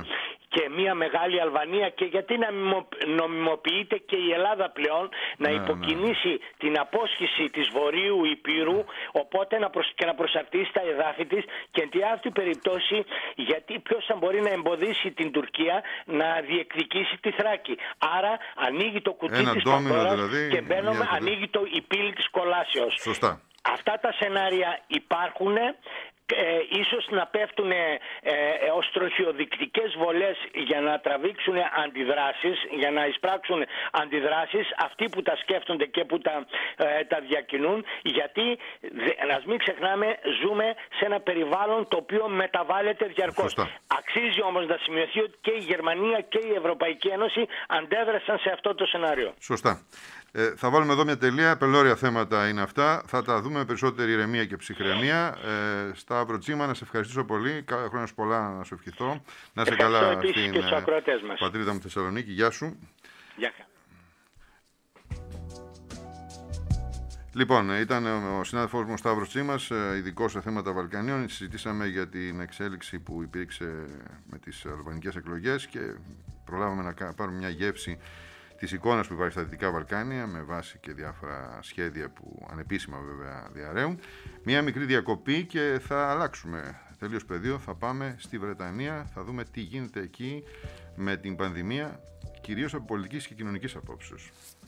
B: και μια μεγάλη Αλβανία, και γιατί να νομιμοποιείται και η Ελλάδα πλέον να
A: ναι,
B: υποκινήσει
A: ναι.
B: την απόσχηση της Βορείου Υπήρου, οπότε να προσ... και να προσαρτήσει τα εδάφη της, και εν αυτή περιπτώσει γιατί ποιος θα μπορεί να εμποδίσει την Τουρκία να διεκδικήσει τη Θράκη. Άρα ανοίγει το κουτί
A: Ένα
B: της
A: ντόμινο,
B: Πανδώρας
A: δηλαδή,
B: και μπαίνουμε,
A: μια...
B: ανοίγει το, η πύλη της κολάσεως.
A: Σωστά.
B: Αυτά τα σενάρια υπάρχουν. Ε, ίσως να πέφτουν ε, ε, ως τροχιοδεικτικές βολές για να τραβήξουν αντιδράσεις, για να εισπράξουν αντιδράσεις αυτοί που τα σκέφτονται και που τα, ε, τα διακινούν, γιατί να μην ξεχνάμε, ζούμε σε ένα περιβάλλον το οποίο μεταβάλλεται διαρκώς.
A: Σωστά.
B: Αξίζει όμως να σημειωθεί ότι και η Γερμανία και η Ευρωπαϊκή Ένωση αντέδρασαν σε αυτό το σενάριο.
A: Σωστά. Ε, θα βάλουμε εδώ μια τελεία. Πελώρια θέματα είναι αυτά. Θα τα δούμε με περισσότερη ηρεμία και ψυχραιμία. Ε, Σταύρο Τσίμα, να σε ευχαριστήσω πολύ. Χρόνια σου πολλά, να σου ευχηθώ. Να σε καλά στην
B: ε,
A: πατρίδα μου Θεσσαλονίκη. Γεια σου.
B: Γεια.
A: Λοιπόν, ήταν ο συνάδελφός μου ο Σταύρος Τσίμας, ειδικός σε θέματα Βαλκανίων. Συζητήσαμε για την εξέλιξη που υπήρξε με τις αλβανικές εκλογές και προλάβαμε να πάρουμε μια γεύση της εικόνας που υπάρχει στα Δυτικά Βαλκάνια, με βάση και διάφορα σχέδια που ανεπίσημα βέβαια διαρρέουν. Μια μικρή διακοπή και θα αλλάξουμε τελείως πεδίο. Θα πάμε στη Βρετανία, θα δούμε τι γίνεται εκεί με την πανδημία, κυρίως από πολιτικής και κοινωνικής απόψεως.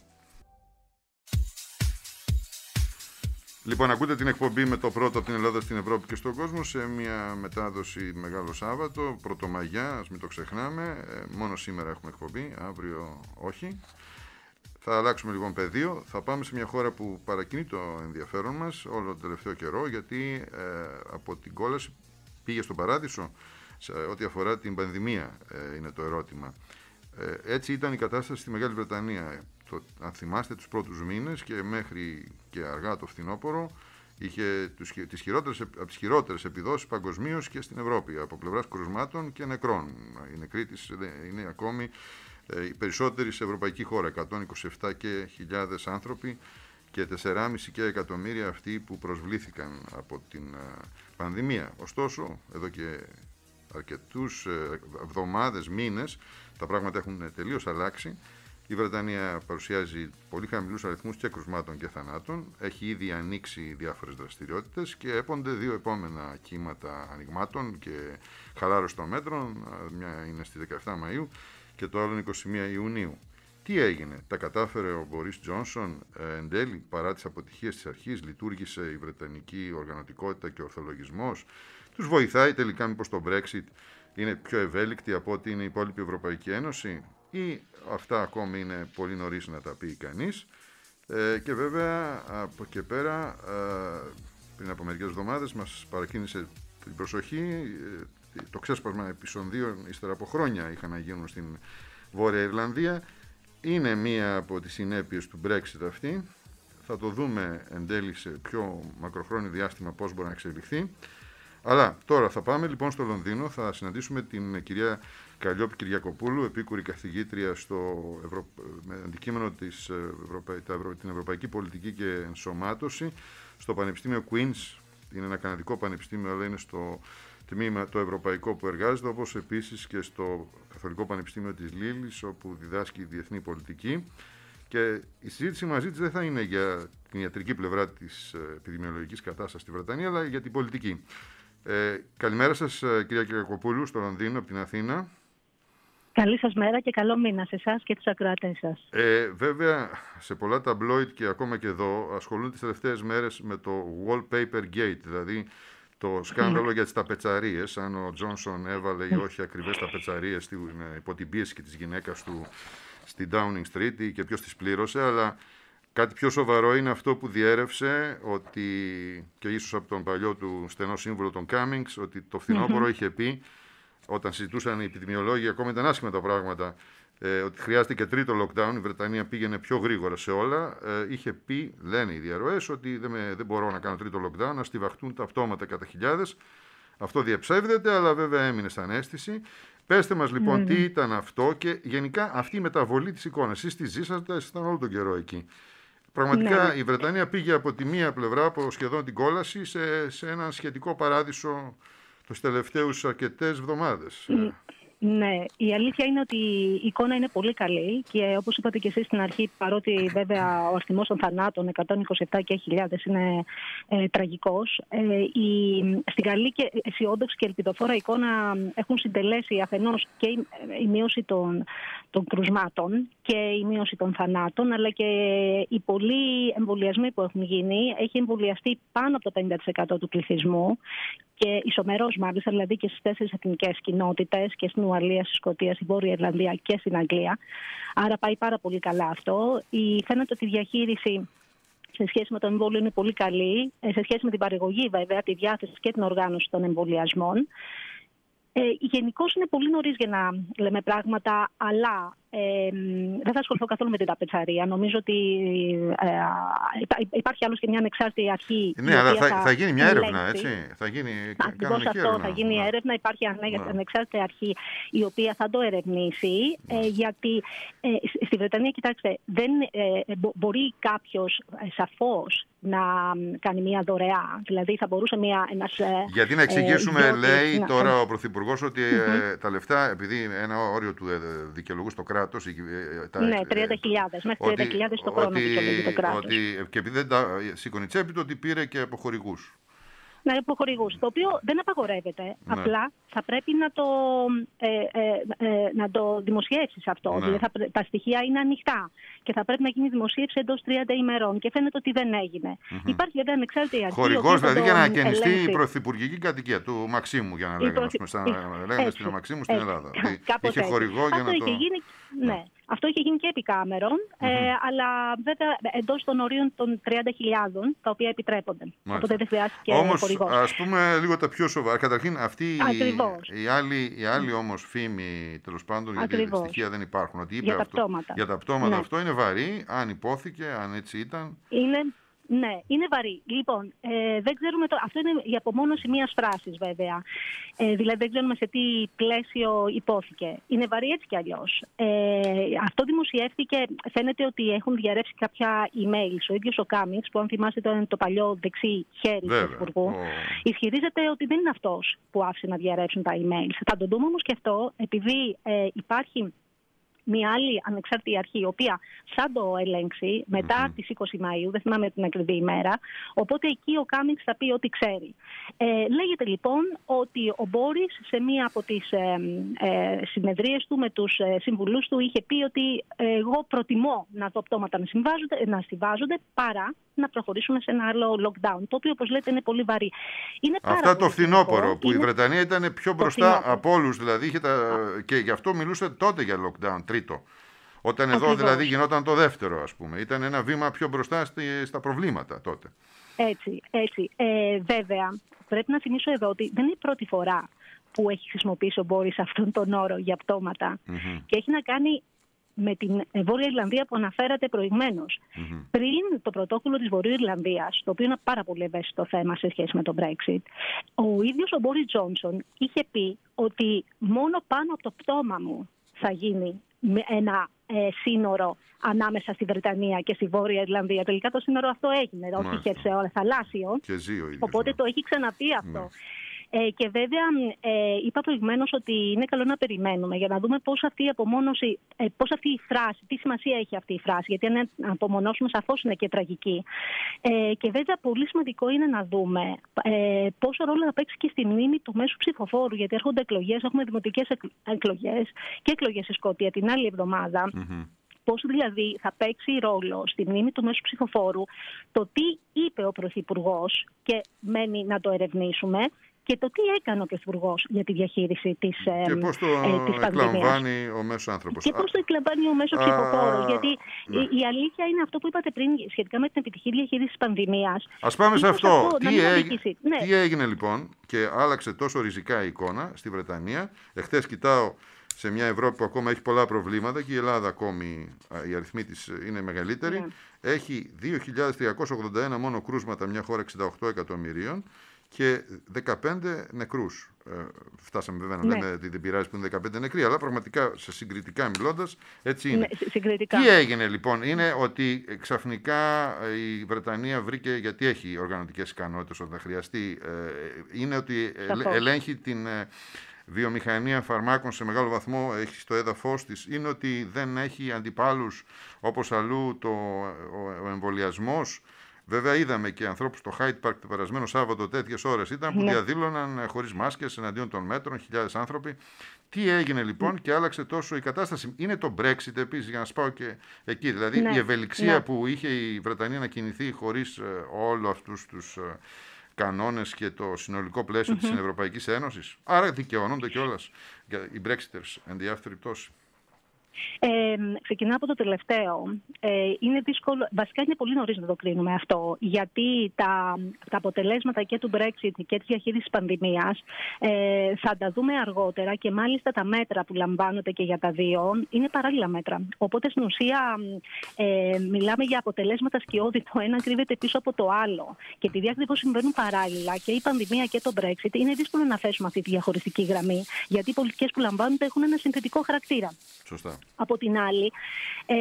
A: Λοιπόν, ακούτε την εκπομπή με το πρώτο από την Ελλάδα στην Ευρώπη και στον κόσμο σε μια μετάδοση Μεγάλο Σάββατο, Πρωτομαγιά, ας μην το ξεχνάμε. Ε, μόνο σήμερα έχουμε εκπομπή, αύριο όχι. Θα αλλάξουμε λοιπόν πεδίο, θα πάμε σε μια χώρα που παρακινεί το ενδιαφέρον μας όλο τον τελευταίο καιρό, γιατί ε, από την κόλαση πήγε στον παράδεισο σε ό,τι αφορά την πανδημία, ε, είναι το ερώτημα. Ε, έτσι ήταν η κατάσταση στη Μεγάλη Βρετανία. Το, αν θυμάστε, τους πρώτους μήνες και μέχρι και αργά το φθινόπωρο είχε τους, τις χειρότερες, από τις χειρότερες επιδόσεις παγκοσμίως και στην Ευρώπη από πλευράς κρουσμάτων και νεκρών. Η νεκρή της είναι ακόμη ε, οι περισσότεροι σε ευρωπαϊκή χώρα, εκατόν είκοσι επτά χιλιάδες άνθρωποι και τέσσερα κόμμα πέντε εκατομμύρια αυτοί που προσβλήθηκαν από την ε, πανδημία. Ωστόσο, εδώ και αρκετούς ε, εβδομάδες, μήνες, τα πράγματα έχουν τελείως αλλάξει. Η Βρετανία παρουσιάζει πολύ χαμηλούς αριθμούς και κρουσμάτων και θανάτων. Έχει ήδη ανοίξει διάφορες δραστηριότητες και έπονται δύο επόμενα κύματα ανοιγμάτων και χαλάρωση των μέτρων. Μια είναι στις δεκαεφτά Μαΐου και το άλλο είναι είκοσι μία Ιουνίου. Τι έγινε? Τα κατάφερε ο Μπορίς Τζόνσον ε, εν τέλει, παρά τις αποτυχίες της αρχής? Λειτουργήσε η βρετανική οργανωτικότητα και ο ορθολογισμός? Τους βοηθάει τελικά μήπως το Brexit είναι πιο ευέλικτη από ό,τι είναι η υπόλοιπη Ευρωπαϊκή Ένωση? Ή αυτά ακόμη είναι πολύ νωρίς να τα πει κανείς? Ε, και βέβαια από εκεί πέρα, ε, πριν από μερικές εβδομάδες μας παρακίνησε την προσοχή ε, το ξέσπασμα επεισοδίων ύστερα από χρόνια είχαν να γίνουν στην Βόρεια Ιρλανδία. Είναι μία από τις συνέπειες του Brexit αυτή. Θα το δούμε εν τέλει σε πιο μακροχρόνιο διάστημα πώς μπορεί να εξελιχθεί. Αλλά τώρα θα πάμε λοιπόν στο Λονδίνο, θα συναντήσουμε την κυρία Καλλιόπη Κυριακοπούλου, επίκουρη καθηγήτρια στο Ευρω... με αντικείμενο της Ευρωπα... την Ευρωπαϊκή Πολιτική και Ενσωμάτωση στο Πανεπιστήμιο Queen's. Είναι ένα καναδικό πανεπιστήμιο, αλλά είναι στο τμήμα το ευρωπαϊκό που εργάζεται, όπως επίσης και στο Καθολικό Πανεπιστήμιο της Λίλης, όπου διδάσκει διεθνή πολιτική. Και η συζήτηση μαζί της δεν θα είναι για την ιατρική πλευρά της επιδημιολογικής κατάστασης στη Βρετανία, αλλά για την πολιτική. Ε, καλημέρα σας, κυρία Κυριακοπούλου, στο Λονδίνο, από την Αθήνα.
C: Καλή σας μέρα και καλό μήνα σε εσάς και τους ακροατές σας.
A: Ε, βέβαια, σε πολλά ταμπλόιτ και ακόμα και εδώ ασχολούνται τις τελευταίες μέρες με το Wallpaper Gate, δηλαδή το σκάνδαλο mm. για τις ταπετσαρίες, αν ο Τζόνσον έβαλε ή όχι ακριβές ταπετσαρίες υπό την πίεση και της γυναίκας του στη Downing Street και ποιος τις πλήρωσε, αλλά κάτι πιο σοβαρό είναι αυτό που διέρευσε ότι, και ίσως από τον παλιό του στενό σύμβουλο τον Cummings, ότι το φθινόπωρο mm-hmm. είχε πει, όταν συζητούσαν οι επιδημιολόγοι, ακόμα ήταν άσχημα τα πράγματα, ε, ότι χρειάζεται και τρίτο lockdown, η Βρετανία πήγαινε πιο γρήγορα σε όλα, ε, είχε πει, λένε οι διαρροές, ότι δεν, με, δεν μπορώ να κάνω τρίτο lockdown, να στιβαχτούν τα αυτόματα κατά χιλιάδες. Αυτό διαψεύδεται, αλλά βέβαια έμεινε σαν αίσθηση. Πέστε μας λοιπόν mm-hmm. τι ήταν αυτό και γενικά αυτή η μεταβολή της εικόνας. Εσείς τη ζήσατε, ήσασταν όλο τον καιρό εκεί. Πραγματικά ναι. η Βρετανία πήγε από τη μία πλευρά, από σχεδόν την κόλαση, σε, σε έναν σχετικό παράδεισο τους τελευταίους αρκετές εβδομάδες.
C: Ναι, η αλήθεια είναι ότι η εικόνα είναι πολύ καλή και όπως είπατε και εσείς στην αρχή, παρότι βέβαια ο αριθμός των θανάτων εκατόν είκοσι επτά και χιλιάδες είναι ε, τραγικός, ε, η, στην καλή και αισιόδοξη και ελπιδοφόρα εικόνα έχουν συντελέσει αφενός και η, η μείωση των, των κρουσμάτων και η μείωση των θανάτων, αλλά και οι πολλοί εμβολιασμοί που έχουν γίνει. Έχει εμβολιαστεί πάνω από το πενήντα τοις εκατό του πληθυσμού και ισομερός μάλιστα, δηλαδή και στις τέσσερις εθνικές κοινότητες, και στην Ουαλία, στη Σκωτία, στη Βόρεια Ιρλανδία και στην Αγγλία. Άρα πάει πάρα πολύ καλά αυτό. Η, φαίνεται ότι η διαχείριση σε σχέση με το εμβόλιο είναι πολύ καλή, σε σχέση με την παραγωγή βέβαια, τη διάθεση και την οργάνωση των εμβολιασμών. Ε, γενικώς είναι πολύ νωρίς για να λέμε πράγματα, αλλά ε, δεν θα ασχοληθώ καθόλου με την ταπετσαρία. Νομίζω ότι ε, υπάρχει άλλως και μια ανεξάρτητη αρχή.
A: Ναι, αλλά θα, θα, θα γίνει μια έρευνα, έτσι. Θα γίνει
C: Ακριβώς αυτό, έρευνα. θα γίνει ναι. έρευνα. Υπάρχει ναι. ανεξάρτητη αρχή η οποία θα το ερευνήσει. Ναι. Ε, γιατί ε, στη Βρετανία, κοιτάξτε, δεν, ε, μπο, μπορεί κάποιος ε, σαφώς να κάνει μια δωρεά. Δηλαδή θα μπορούσε μια, ένας...
A: Γιατί να εξηγήσουμε, ε, λέει να... τώρα ο Πρωθυπουργός, ότι mm-hmm. ε, τα λεφτά, επειδή ένα όριο του ε, δικαιολογού στο κράτος... Ε, τα,
C: ναι, τριάντα χιλιάδες. Μέχρι τριάντα χιλιάδες το χρόνο δικαιολογεί το κράτος.
A: Ότι, και επειδή δεν τα σήκωνε τσέπη, το ότι πήρε και από χορηγούς.
C: Ναι, από χορηγούς, το οποίο δεν απαγορεύεται. Ναι. Απλά θα πρέπει να το, ε, ε, ε, να το δημοσιεύσεις αυτό. Ναι. Δηλαδή θα, τα στοιχεία είναι ανοιχτά και θα πρέπει να γίνει δημοσίευση εντός τριάντα ημερών και φαίνεται ότι δεν έγινε. Mm-hmm. Υπάρχει βέβαια ανεξάρτητη αρχή.
A: Χορηγός δηλαδή για να ανακαινιστεί η πρωθυπουργική κατοικία του Μαξίμου, για να λέγαμε, προθυ... σαν, λέγαμε στην Μαξίμου στην Ελλάδα. Είχε χορηγό για να το...
C: Γίνει... Ναι. Αυτό είχε γίνει και επί κάμερων, mm-hmm. ε, αλλά βέβαια εντός των ορίων των τριάντα χιλιάδων, τα οποία επιτρέπονται. Μάλιστα. Οπότε δεν χρειάστηκε χορηγός.
A: Όμως, ας πούμε λίγο τα πιο σοβαρά. Καταρχήν, αυτή η, η άλλη, η άλλη όμως φήμη, τέλος πάντων, γιατί Ακριβώς. στοιχεία δεν υπάρχουν, ότι είπε
C: για
A: αυτό,
C: τα πτώματα.
A: Για τα πτώματα ναι. αυτό είναι βαρύ, αν υπόθηκε, αν έτσι ήταν.
C: Είναι... Ναι, είναι βαρύ. Λοιπόν, ε, δεν ξέρουμε το... αυτό είναι η απομόνωση μιας φράσης βέβαια. Ε, δηλαδή δεν ξέρουμε σε τι πλαίσιο υπόθηκε. Είναι βαρύ έτσι κι αλλιώς. Ε, αυτό δημοσιεύτηκε, φαίνεται ότι έχουν διαρρεύσει κάποια emails. Ο ίδιος ο Κάμινγκς, που αν θυμάστε ήταν το παλιό δεξί χέρι του Υπουργού, oh. ισχυρίζεται ότι δεν είναι αυτός που άφησε να διαρρεύσουν τα emails. Θα το δούμε όμως και αυτό, επειδή ε, υπάρχει... μια άλλη ανεξάρτητη αρχή, η οποία θα το ελέγξει μετά mm-hmm. τις είκοσι Μαΐου, δεν θυμάμαι την ακριβή ημέρα, οπότε εκεί ο Κάμινγκς θα πει ό,τι ξέρει. Ε, λέγεται λοιπόν ότι ο Μπόρις σε μία από τις ε, ε, συνεδρίες του με τους ε, συμβουλούς του είχε πει ότι ε, εγώ προτιμώ να δω πτώματα να, να στιβάζονται παρά να προχωρήσουμε σε ένα άλλο lockdown, το οποίο όπως λέτε είναι πολύ βαρύ. Είναι
A: Αυτά το φθινόπωρο που είναι... η Βρετανία ήταν πιο μπροστά από όλους, δηλαδή είχε τα... και γι' αυτό μιλούσε τότε για lockdown τρίτο. Όταν εδώ Ακριβώς. δηλαδή γινόταν το δεύτερο, ας πούμε. Ήταν ένα βήμα πιο μπροστά στη... στα προβλήματα τότε.
C: Έτσι, έτσι. Ε, βέβαια, πρέπει να θυμίσω εδώ ότι δεν είναι η πρώτη φορά που έχει χρησιμοποιήσει ο Μπόρις αυτόν τον όρο για πτώματα mm-hmm. και έχει να κάνει με την Βόρεια Ιρλανδία που αναφέρατε προηγουμένως. Mm-hmm. Πριν το πρωτόκολλο της Βορείου Ιρλανδίας, το οποίο είναι πάρα πολύ ευαίσθητο θέμα σε σχέση με το Brexit, ο ίδιος ο Μπόρις Τζόνσον είχε πει ότι μόνο πάνω από το πτώμα μου θα γίνει ένα ε, σύνορο ανάμεσα στη Βρετανία και στη Βόρεια Ιρλανδία. Τελικά το σύνορο αυτό έγινε, όχι χερσαίο, θαλάσσιο.
A: Και ζει ο ίδιος,
C: οπότε ναι. το έχει ξαναπεί αυτό. Ναι. Ε, και βέβαια ε, είπα προηγουμένως ότι είναι καλό να περιμένουμε για να δούμε πώς αυτή η απομόνωση, ε, πώς αυτή η φράση, τι σημασία έχει αυτή η φράση, γιατί αν απομονώσουμε σαφώς είναι και τραγική. Ε, και βέβαια πολύ σημαντικό είναι να δούμε ε, πόσο ρόλο θα παίξει και στη μνήμη του μέσου ψηφοφόρου, γιατί έρχονται εκλογές, έχουμε δημοτικές εκλογές και εκλογές στη Σκωτία την άλλη εβδομάδα. Mm-hmm. Πώς δηλαδή θα παίξει ρόλο στη μνήμη του μέσου ψηφοφόρου το τι είπε ο Πρωθυπουργός και μένει να το ερευνήσουμε και το τι έκανε ο Πρωθυπουργός για τη διαχείριση της πανδημίας.
A: Και πώς το ε, εκλαμβάνει ο μέσος άνθρωπος.
C: Και πώς το εκλαμβάνει ο μέσος ψηφοφόρος. Γιατί ναι. η, η αλήθεια είναι αυτό που είπατε πριν σχετικά με την επιτυχή διαχείριση της πανδημίας.
A: Ας πάμε σε αυτό. αυτό τι, έγι... ναι. τι έγινε λοιπόν και άλλαξε τόσο ριζικά η εικόνα στη Βρετανία. Εχθές κοιτάω σε μια Ευρώπη που ακόμα έχει πολλά προβλήματα και η Ελλάδα ακόμη, οι αριθμοί της είναι μεγαλύτεροι. Ναι. Έχει δύο χιλιάδες τριακόσια ογδόντα ένα μόνο κρούσματα, μια χώρα εξήντα οκτώ εκατομμυρίων και δεκαπέντε νεκρούς. Ε, φτάσαμε βέβαια να ναι. λέμε ότι δεν πειράζει που είναι δεκαπέντε νεκροί, αλλά πραγματικά σε συγκριτικά μιλώντας έτσι είναι.
C: Ναι, συγκριτικά.
A: Τι έγινε λοιπόν, είναι ότι ξαφνικά η Βρετανία βρήκε, γιατί έχει οργανωτικές ικανότητες όταν χρειαστεί, ε, είναι ότι ελέγχει την... Ε, βιομηχανία φαρμάκων σε μεγάλο βαθμό έχει στο έδαφος της, είναι ότι δεν έχει αντιπάλους όπως αλλού το, ο, ο εμβολιασμός. Βέβαια, είδαμε και ανθρώπους στο Hyde Park το περασμένο Σάββατο, τέτοιες ώρες ήταν, που ναι. διαδήλωναν χωρίς μάσκες εναντίον των μέτρων, χιλιάδες άνθρωποι. Τι έγινε λοιπόν και άλλαξε τόσο η κατάσταση? Είναι το Brexit επίσης, για να σας πάω και εκεί. Δηλαδή ναι. η ευελιξία ναι. που είχε η Βρετανία να κινηθεί χωρίς ε, όλο αυτούς τους ε, κανόνες και το συνολικό πλαίσιο mm-hmm. της Ευρωπαϊκής Ένωσης. Άρα δικαιώνονται κιόλας οι Brexiters εν τη αυτή περιπτώσει.
C: Ε, ξεκινάω από το τελευταίο. Ε, είναι δύσκολο, βασικά είναι πολύ νωρίς να το κρίνουμε αυτό, γιατί τα, τα αποτελέσματα και του Brexit και της διαχείρισης της πανδημίας ε, θα τα δούμε αργότερα, και μάλιστα τα μέτρα που λαμβάνονται και για τα δύο είναι παράλληλα μέτρα. Οπότε στην ουσία ε, μιλάμε για αποτελέσματα σκιώδη, το ένα κρύβεται πίσω από το άλλο. Και επειδή ακριβώς συμβαίνουν παράλληλα και η πανδημία και το Brexit, είναι δύσκολο να θέσουμε αυτή τη διαχωριστική γραμμή, γιατί οι πολιτικές που λαμβάνονται έχουν ένα συνθετικό χαρακτήρα.
A: Σωστά.
C: Από την άλλη, ε,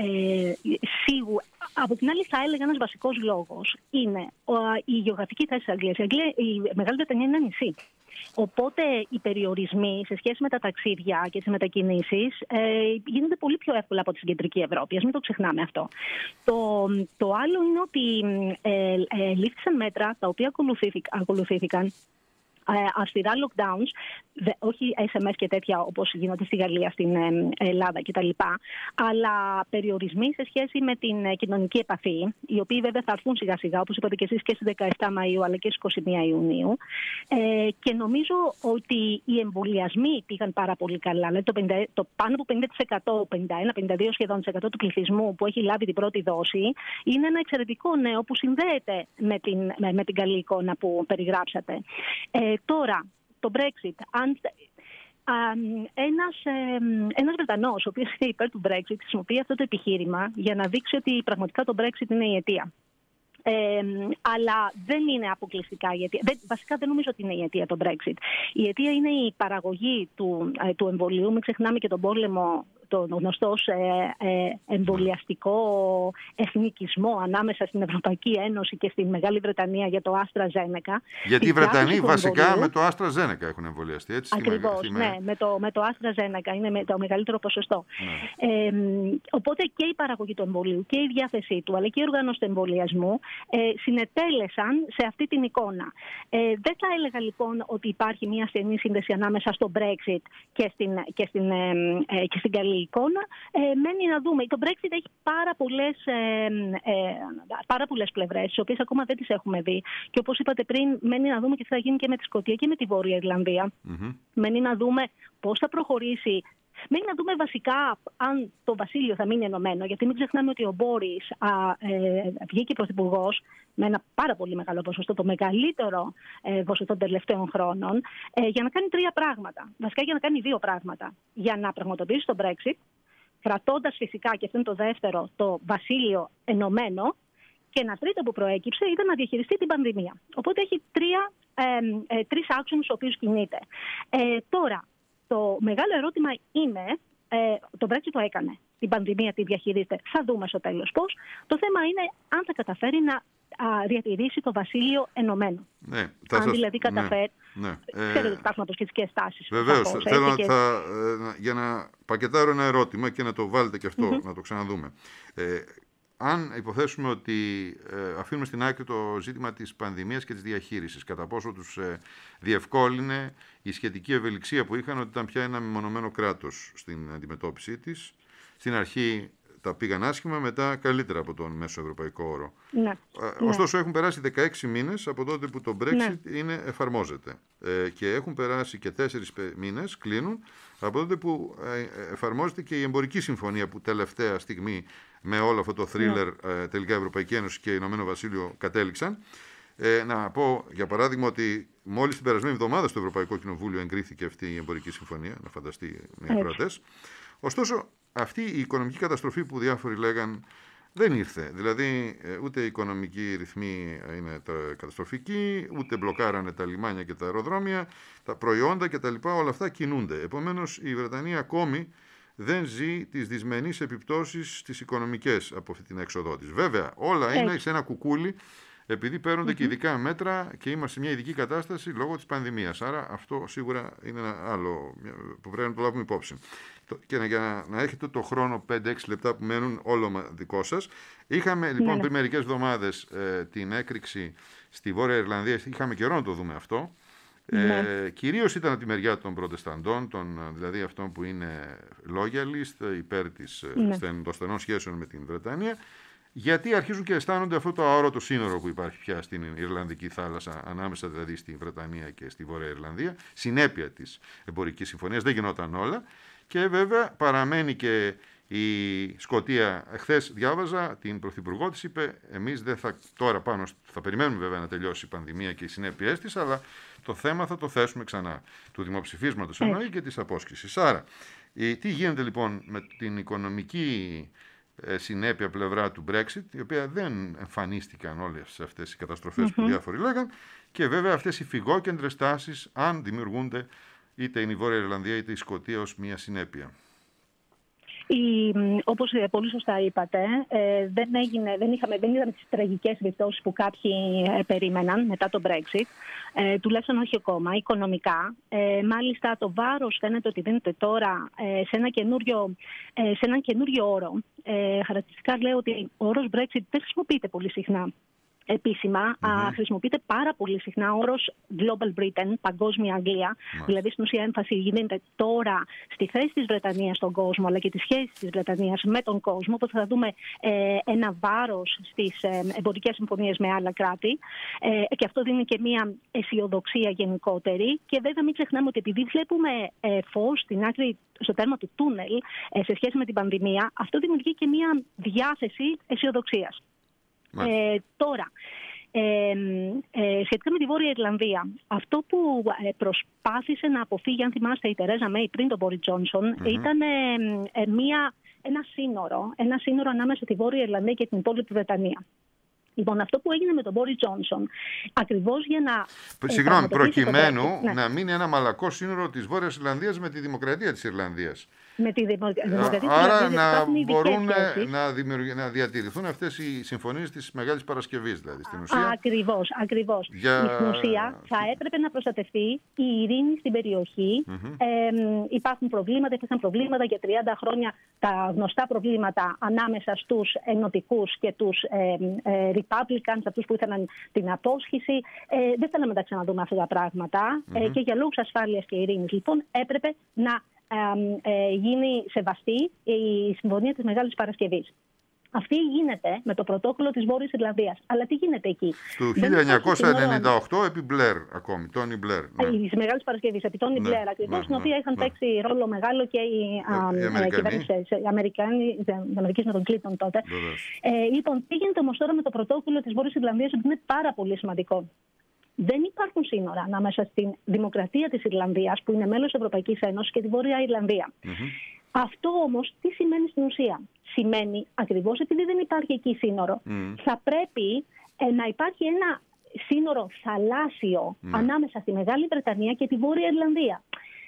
C: ε, σίγουρα, από την άλλη θα έλεγα ένας βασικός λόγος είναι ο, η γεωγραφική θέση της Αγγλίας. Η, Αγγλία, η Μεγάλη Βρετανία είναι ένα νησί. Οπότε οι περιορισμοί σε σχέση με τα ταξίδια και τις μετακινήσεις ε, γίνονται πολύ πιο εύκολα από τη κεντρική Ευρώπη. Ας μην το ξεχνάμε αυτό. Το, το άλλο είναι ότι ε, ε, λήφθησαν μέτρα τα οποία ακολουθήθηκαν. Αυστηρά lockdowns, όχι ες εμ ες και τέτοια όπως γίνονται στη Γαλλία, στην Ελλάδα κτλ. Αλλά περιορισμοί σε σχέση με την κοινωνική επαφή, οι οποίοι βέβαια θα έρθουν σιγά σιγά, όπως είπατε και εσείς, και στις δεκαεπτά Μαΐου αλλά και στις είκοσι μία Ιουνίου. Ε, και νομίζω ότι οι εμβολιασμοί πήγαν πάρα πολύ καλά. Δηλαδή το, πενήντα, το πάνω από πενήντα τοις εκατό, πενήντα ένα με πενήντα δύο σχεδόν τοις εκατό του πληθυσμού που έχει λάβει την πρώτη δόση, είναι ένα εξαιρετικό νέο που συνδέεται με την, με, με την καλή εικόνα που περιγράψατε. Ε, Τώρα, το Brexit, αν, α, ένας, ε, ένας Βρετανός, ο οποίος είναι υπέρ του Brexit, χρησιμοποιεί αυτό το επιχείρημα για να δείξει ότι πραγματικά το Brexit είναι η αιτία. Ε, αλλά δεν είναι αποκλειστικά η αιτία. Δεν, βασικά δεν νομίζω ότι είναι η αιτία το Brexit. Η αιτία είναι η παραγωγή του, ε, του εμβολίου. Μην ξεχνάμε και τον πόλεμο, τον γνωστό ε, ε, εμβολιαστικό εθνικισμό ανάμεσα στην Ευρωπαϊκή Ένωση και στην Μεγάλη Βρετανία για το AstraZeneca.
A: Γιατί οι Βρετανοί βασικά εμβολίου, με το AstraZeneca έχουν εμβολιαστεί, έτσι.
C: Ακριβώς,
A: στη...
C: ναι, με το, με το AstraZeneca είναι με το μεγαλύτερο ποσοστό. Ναι. Ε, οπότε και η παραγωγή του εμβολίου και η διάθεσή του, αλλά και η οργάνωση του εμβολιασμού ε, συνετέλεσαν σε αυτή την εικόνα. Ε, δεν θα έλεγα λοιπόν ότι υπάρχει μια στενή σύνδεση ανάμεσα στο Brexit και στην, και στην, ε, ε, και στην καλή εικόνα. Ε, μένει να δούμε. Το Brexit έχει πάρα πολλές, ε, ε, πάρα πολλές πλευρές, τις οποίες ακόμα δεν τις έχουμε δει. Και όπως είπατε πριν, μένει να δούμε και τι θα γίνει και με τη Σκωτία και με τη Βόρεια Ιρλανδία. Mm-hmm. Μένει να δούμε πώς θα προχωρήσει. Μένει να δούμε βασικά αν το Βασίλειο θα μείνει ενωμένο, γιατί μην ξεχνάμε ότι ο Μπόρις ε, βγήκε πρωθυπουργός με ένα πάρα πολύ μεγάλο ποσοστό, το μεγαλύτερο ε, ποσοστό των τελευταίων χρόνων, ε, για να κάνει τρία πράγματα. Βασικά για να κάνει δύο πράγματα. Για να πραγματοποιήσει το Brexit, κρατώντας φυσικά, και αυτό είναι το δεύτερο, το Βασίλειο ενωμένο, και ένα τρίτο που προέκυψε ήταν να διαχειριστεί την πανδημία. Οπότε έχει τρία, ε, ε, τρεις άξονες στους οποίους κινείται. Ε, τώρα, το μεγάλο ερώτημα είναι, ε, το Brexit το έκανε, την πανδημία τη διαχειρίζεται, θα δούμε στο τέλος πώς. Το θέμα είναι αν θα καταφέρει να α, διατηρήσει το Βασίλειο ενωμένο.
A: Ναι,
C: αν
A: σας...
C: δηλαδή καταφέρει,
A: ναι, ναι.
C: ξέρετε ότι υπάρχουν αποσχετικές τάσεις.
A: Βεβαίως, θέλω να, και... θα, ε, για να πακετάρω ένα ερώτημα και να το βάλετε και αυτό, mm-hmm. να το ξαναδούμε. Ε, Αν υποθέσουμε ότι ε, αφήνουμε στην άκρη το ζήτημα της πανδημίας και της διαχείρισης, κατά πόσο τους ε, διευκόλυνε η σχετική ευελιξία που είχαν ότι ήταν πια ένα μεμονωμένο κράτος στην αντιμετώπιση της. Στην αρχή τα πήγαν άσχημα, μετά καλύτερα από τον μέσο ευρωπαϊκό όρο. Ναι, ε, ωστόσο ναι. έχουν περάσει δεκαέξι μήνες από τότε που το Brexit ναι. είναι, εφαρμόζεται ε, και έχουν περάσει και τέσσερις μήνες, κλείνουν, από τότε που ε, εφαρμόζεται και η εμπορική συμφωνία που τελευταία στιγμή με όλο αυτό το θρίλερ yeah. ε, τελικά η Ευρωπαϊκή Ένωση και Ηνωμένο Βασίλειο κατέληξαν. Ε, να πω για παράδειγμα ότι μόλις την περασμένη εβδομάδα στο Ευρωπαϊκό Κοινοβούλιο εγκρίθηκε αυτή η εμπορική συμφωνία, να φανταστεί οι ακροατές. Ωστόσο, αυτή η οικονομική καταστροφή που διάφοροι λέγαν δεν ήρθε. Δηλαδή, ε, ούτε οι οικονομικοί ρυθμοί είναι τα καταστροφικοί, ούτε μπλοκάρανε τα λιμάνια και τα αεροδρόμια, τα προϊόντα κτλ. Όλα αυτά κινούνται. Επομένως, η Βρετανία ακόμη δεν ζει τις δυσμενείς επιπτώσεις τις οικονομικές από αυτή την έξοδό της. Βέβαια, όλα είναι σε ένα κουκούλι επειδή παίρνονται
C: Mm-hmm.
A: και ειδικά μέτρα και είμαστε σε μια ειδική κατάσταση λόγω της πανδημίας. Άρα αυτό σίγουρα είναι ένα άλλο που πρέπει να το λάβουμε υπόψη. Και για να, να έχετε το χρόνο πέντε έξι λεπτά που μένουν όλο δικό σας. Είχαμε λοιπόν
C: ναι.
A: πριν μερικές εβδομάδες ε, την έκρηξη στη Βόρεια Ιρλανδία. Είχαμε καιρό να το δούμε αυτό.
C: Ναι.
A: Ε, κυρίως ήταν από τη μεριά των προτεσταντών, των, δηλαδή αυτών που είναι loyalist, υπέρ της, ναι. στεν, των στενών σχέσεων με την Βρετανία, γιατί αρχίζουν και αισθάνονται αυτό το αόρατο σύνορο που υπάρχει πια στην Ιρλανδική θάλασσα, ανάμεσα δηλαδή στη Βρετανία και στη Βόρεια Ιρλανδία, συνέπεια της εμπορικής συμφωνίας, δεν γινόταν όλα. Και βέβαια παραμένει και η Σκωτία. Εχθές διάβαζα την Πρωθυπουργό της, είπε εμείς δεν θα, τώρα πάνω, θα περιμένουμε βέβαια να τελειώσει η πανδημία και οι συνέπειές της, αλλά το θέμα θα το θέσουμε ξανά, του δημοψηφίσματος εννοεί και της απόσχησης. Άρα, τι γίνεται λοιπόν με την οικονομική συνέπεια πλευρά του Brexit, η οποία δεν εμφανίστηκαν όλες αυτές οι καταστροφές mm-hmm. που διάφοροι λέγαν, και βέβαια αυτές οι φυγόκεντρες τάσεις, αν δημιουργούνται είτε είναι η Βόρεια Ιρλανδία είτε η Σκωτία ως μια συνέπεια.
C: Η, όπως πολύ σωστά είπατε, ε, δεν, έγινε, δεν, είχαμε, δεν είδαμε τις τραγικές επιπτώσεις που κάποιοι ε, περίμεναν μετά το Brexit, ε, τουλάχιστον όχι ακόμα, οικονομικά. Ε, μάλιστα το βάρος φαίνεται ότι δίνεται τώρα ε, σε, ένα καινούριο, ε, σε έναν καινούριο όρο. Ε, χαρακτηριστικά λέω ότι ο όρος Brexit δεν χρησιμοποιείται πολύ συχνά. Επίσημα, mm-hmm. α, χρησιμοποιείται πάρα πολύ συχνά ο όρος Global Britain, παγκόσμια Αγγλία. Mm-hmm. Δηλαδή, στην ουσία, έμφαση γίνεται τώρα στη θέση της Βρετανίας στον κόσμο, αλλά και τη σχέση της Βρετανίας με τον κόσμο. Οπότε θα δούμε ε, ένα βάρος στις ε, εμπορικές συμφωνίες με άλλα κράτη. Ε, και αυτό δίνει και μια αισιοδοξία γενικότερη. Και βέβαια, μην ξεχνάμε ότι επειδή βλέπουμε ε, φως στην άκρη, στο τέρμα του τούνελ ε, σε σχέση με την πανδημία, αυτό δημιουργεί και μια διάθεση αισιοδοξίας. Ε, τώρα, ε, ε, σχετικά με τη Βόρεια Ιρλανδία, αυτό που ε, προσπάθησε να αποφύγει, αν θυμάστε, η Τερέζα Μέι πριν τον Μπόρις Τζόνσον, mm-hmm. ήταν ε, ε, μια, ένα σύνορο, ένα σύνορο ανάμεσα στη Βόρεια Ιρλανδία και την υπόλοιπη Βρετανία. Λοιπόν, αυτό που έγινε με τον Μπόρις Τζόνσον, ακριβώς για να.
A: Συγγνώμη, προκειμένου ναι. να μείνει ένα μαλακό σύνορο της Βόρειας Ιρλανδίας με τη Δημοκρατία της Ιρλανδίας.
C: Με τη Δημοκρατία της
A: Άρα να μπορούν να, να διατηρηθούν αυτές οι συμφωνίες της Μεγάλης Παρασκευής, δηλαδή στην ουσία.
C: Ακριβώς, ακριβώς. Για... Στην ουσία θα έπρεπε να προστατευτεί η ειρήνη στην περιοχή. Mm-hmm. Ε, υπάρχουν προβλήματα, υπήρχαν προβλήματα για τριάντα χρόνια, τα γνωστά προβλήματα ανάμεσα στους ενωτικούς και τους ε, ε, Republicans, αυτούς που ήθελαν την απόσχηση. Ε, δεν θέλαμε να τα ξαναδούμε αυτά τα πράγματα mm-hmm. ε, και για λόγους ασφάλειας και ειρήνης. Λοιπόν, έπρεπε να ε, ε, γίνει σεβαστή η συμφωνία της Μεγάλης Παρασκευής. Αυτή γίνεται με το πρωτόκολλο της Βόρειας Ιρλανδίας. Αλλά τι γίνεται εκεί?
A: Του χίλια εννιακόσια ενενήντα οκτώ επί Μπλερ ακόμη, Τόνι Μπλερ.
C: Της Μεγάλης Παρασκευής, επί Τόνι
A: ναι,
C: Μπλερ ακριβώς,
A: ναι,
C: στην οποία
A: ναι,
C: είχαν
A: ναι.
C: παίξει ρόλο μεγάλο και οι,
A: οι Αμερικανοί.
C: οι Αμερικάνοι, οι Αμερικοί με τον Κλίντον τότε. Ε, λοιπόν, τι γίνεται όμως τώρα με το πρωτόκολλο της Βόρειας Ιρλανδίας, που είναι πάρα πολύ σημαντικό? Δεν υπάρχουν σύνορα ανάμεσα στην Δημοκρατία της Ιρλανδίας, που είναι μέλος της Ευρωπαϊκής Ένωσης, και τη Βόρεια Ιρλανδία. Mm-hmm. Αυτό όμως τι σημαίνει στην ουσία? Σημαίνει, ακριβώς επειδή δεν υπάρχει εκεί σύνορο, mm. θα πρέπει ε, να υπάρχει ένα σύνορο θαλάσσιο mm. ανάμεσα στη Μεγάλη Βρετανία και τη Βόρεια Ιρλανδία,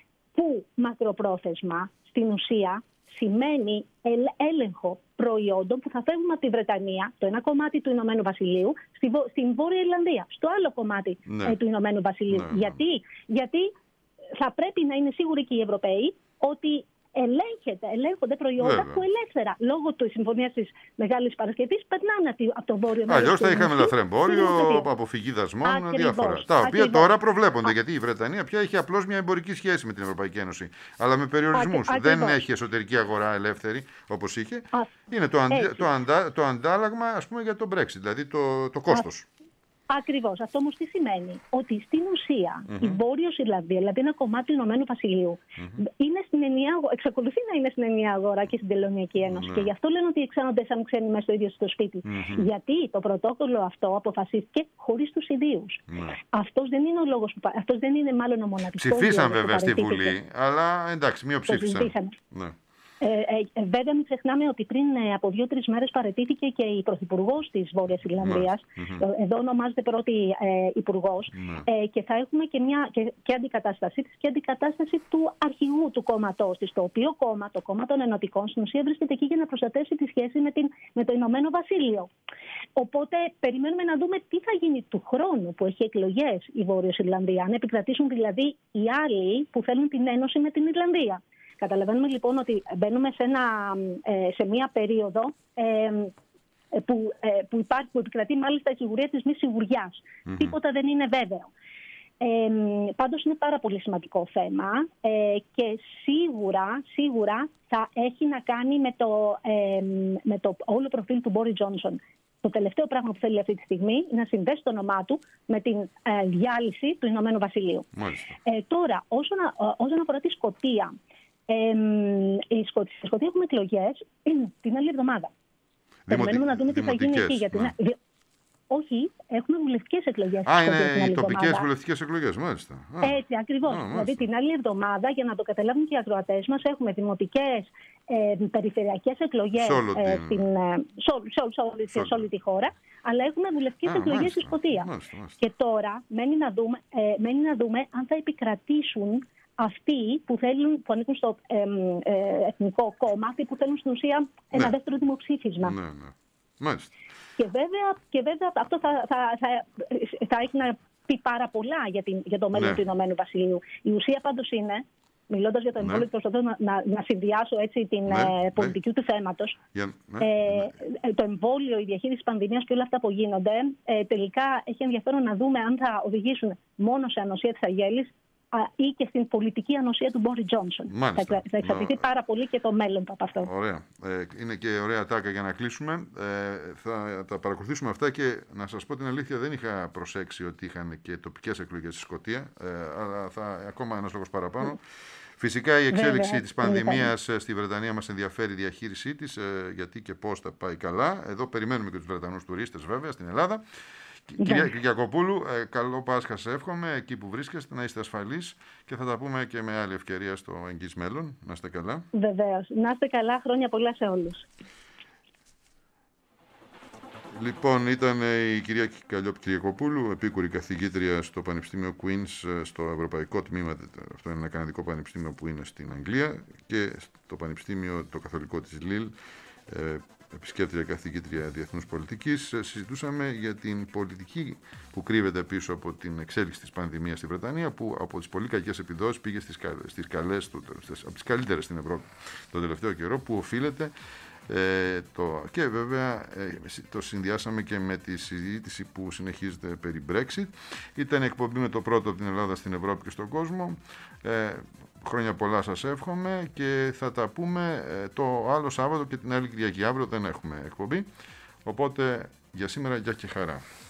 C: που μακροπρόθεσμα στην ουσία σημαίνει έλεγχο προϊόντων που θα φεύγουν από τη Βρετανία, το ένα κομμάτι του Ηνωμένου Βασιλείου, στη, στην Βόρεια Ιρλανδία, στο άλλο κομμάτι ναι. ε, του Ηνωμένου Βασιλείου. Ναι. Γιατί? Γιατί θα πρέπει να είναι σίγουροι και οι Ευρωπαίοι ότι ελέγχεται, ελέγχονται προϊόντα Βέβαια. που ελεύθερα, λόγω της συμφωνίας της Μεγάλης Παρασκευής, περνάνε από το βόρειο μέρος.
A: Αλλιώς θα είχαμε λαθρεμπόριο, αποφυγή δασμών, ακριβώς, διάφορα. Τα οποία ακριβώς. τώρα προβλέπονται, Α. γιατί η Βρετανία πια έχει απλώς μια εμπορική σχέση με την Ευρωπαϊκή Ένωση. Αλλά με περιορισμούς. Δεν έχει εσωτερική αγορά ελεύθερη όπως είχε. Α. Είναι το, αντι... το, αντα... το αντάλλαγμα, ας πούμε, για το Brexit, δηλαδή το, το κόστος.
C: Ακριβώς. Αυτό όμως τι σημαίνει? Ότι στην ουσία mm-hmm. η Βόρειος Ιρλανδία, δηλαδή ένα κομμάτι του Ηνωμένου Βασιλείου, mm-hmm. είναι στην ενιαία, εξακολουθεί να είναι στην ενιαία αγορά και στην Τελωνειακή Ένωση. Mm-hmm. Και γι' αυτό λένε ότι εξάνονται σαν ξένοι μέσα στο ίδιο στο σπίτι. Mm-hmm. Γιατί το πρωτόκολλο αυτό αποφασίστηκε χωρίς τους ιδίους. Mm-hmm. Αυτός δεν είναι ο λόγος που. Αυτός δεν είναι μάλλον ο μοναδικός.
A: Ψηφίσαν βέβαια στη Βουλή, αλλά εντάξει, μειοψήφισαν.
C: Ναι. Ε, ε, βέβαια, μην ξεχνάμε ότι πριν ε, από δύο-τρεις μέρες παραιτήθηκε και η πρωθυπουργός της Βόρειας Ιρλανδίας. Mm-hmm. Εδώ ονομάζεται πρώτη ε, υπουργός. Mm-hmm. Ε, και θα έχουμε και, μια, και, και αντικατάστασή της και αντικατάσταση του αρχηγού του κόμματός της. Το οποίο κόμμα, το κόμμα των Ενωτικών, στην ουσία βρίσκεται εκεί για να προστατεύσει τη σχέση με, την, με το Ηνωμένο Βασίλειο. Οπότε, περιμένουμε να δούμε τι θα γίνει του χρόνου που έχει εκλογές η Βόρειος Ιρλανδία. Αν επικρατήσουν δηλαδή οι άλλοι που θέλουν την ένωση με την Ιρλανδία. Καταλαβαίνουμε λοιπόν ότι μπαίνουμε σε, ένα, σε μια περίοδο ε, που, που, υπάρχει, που επικρατεί μάλιστα η σιγουριά της μη σιγουριάς. Mm-hmm. Τίποτα δεν είναι βέβαιο. Ε, πάντως είναι πάρα πολύ σημαντικό θέμα ε, και σίγουρα, σίγουρα θα έχει να κάνει με το, ε, με το όλο προφίλ του Μπόρις Τζόνσον. Το τελευταίο πράγμα που θέλει αυτή τη στιγμή είναι να συνδέσει το όνομά του με την ε, διάλυση του Ηνωμένου Βασιλείου. Ε, τώρα, όσον, όσον αφορά τη Σκωτία, Ε, η Σκωτία, στη Σκωτία έχουμε εκλογές την άλλη εβδομάδα. Περιμένουμε να δούμε τι θα γίνει εκεί. Για την... ναι. Όχι, έχουμε βουλευτικές εκλογές.
A: Α, είναι οι τοπικές βουλευτικές εκλογές, μάλιστα. Α.
C: Έτσι, ακριβώς. Α, δηλαδή την άλλη εβδομάδα, για να το καταλάβουν και οι ακροατές μας, έχουμε δημοτικές, ε, περιφερειακές εκλογές σε, ε, στην, ε, σε, σε όλη τη χώρα, αλλά έχουμε βουλευτικές εκλογές στη Σκωτία. Μάλιστα, μάλιστα. Και τώρα μένει να δούμε, ε, μένει να δούμε αν θα επικρατήσουν αυτοί που, θέλουν, που ανήκουν στο ε, ε, Εθνικό Κόμμα, αυτοί που θέλουν στην ουσία ένα ναι. δεύτερο δημοψήφισμα.
A: Ναι, ναι. Μάλιστα.
C: Και βέβαια, και βέβαια αυτό θα, θα, θα, θα έχει να πει πάρα πολλά για, την, για το μέλλον ναι. του Ηνωμένου Βασιλείου. Η ουσία πάντως είναι, μιλώντας για το εμβόλιο, ναι. προσπαθώ να, να, να συνδυάσω έτσι την ναι. ε, πολιτική ναι. του θέματος. Για, ναι. Ε, ναι. Το εμβόλιο, η διαχείριση της πανδημίας και όλα αυτά που γίνονται, ε, τελικά έχει ενδιαφέρον να δούμε αν θα οδηγήσουν μόνο σε ανοσία της αγέλης ή και στην πολιτική ανοσία του Μπόρις Τζόνσον. Θα, θα εξαρτηθεί Μα... πάρα πολύ και το μέλλον του από αυτό.
A: Ωραία. Ε, είναι και ωραία τάκα για να κλείσουμε. Ε, θα τα παρακολουθήσουμε αυτά και να σας πω την αλήθεια, δεν είχα προσέξει ότι είχαν και τοπικές εκλογές στη Σκωτία, ε, αλλά θα, ακόμα ένας λόγος παραπάνω. Mm. Φυσικά η εξέλιξη Βέβαια, της πανδημίας είναι. στη Βρετανία μας ενδιαφέρει η διαχείρισή της, ε, γιατί και πώς θα πάει καλά. Εδώ περιμένουμε και τους Βρετανούς τουρίστες βέβαια στην Ελλάδα. Κυρία Κυριακοπούλου, ε, καλό Πάσχα σε εύχομαι, εκεί που βρίσκεστε, να είστε ασφαλείς και θα τα πούμε και με άλλη ευκαιρία στο εγγύς μέλλον. Να είστε καλά.
C: Βεβαίως. Να είστε καλά, χρόνια πολλά σε όλους.
A: Λοιπόν, ήταν η κυρία Κυριακοπούλου, επίκουρη καθηγήτρια στο Πανεπιστήμιο Queen's, στο Ευρωπαϊκό Τμήμα, αυτό είναι ένα καναδικό πανεπιστήμιο που είναι στην Αγγλία, και στο Πανεπιστήμιο το Καθολικό της Λίλ, ε, επισκέπτρια καθηγήτρια διεθνούς πολιτικής. Συζητούσαμε για την πολιτική που κρύβεται πίσω από την εξέλιξη της πανδημίας στη Βρετανία, που από τις πολύ κακές επιδόσεις πήγε στις, στις καλές, από τις καλύτερες στην Ευρώπη τον τελευταίο καιρό, που οφείλεται ε, το, και βέβαια ε, το συνδυάσαμε και με τη συζήτηση που συνεχίζεται περί Brexit. Ήταν εκπομπή με το πρώτο από την Ελλάδα στην Ευρώπη και στον κόσμο. Ε, Χρόνια πολλά σας εύχομαι και θα τα πούμε το άλλο Σάββατο και την άλλη Κυριακή. Αύριο δεν έχουμε εκπομπή, οπότε για σήμερα γεια και χαρά.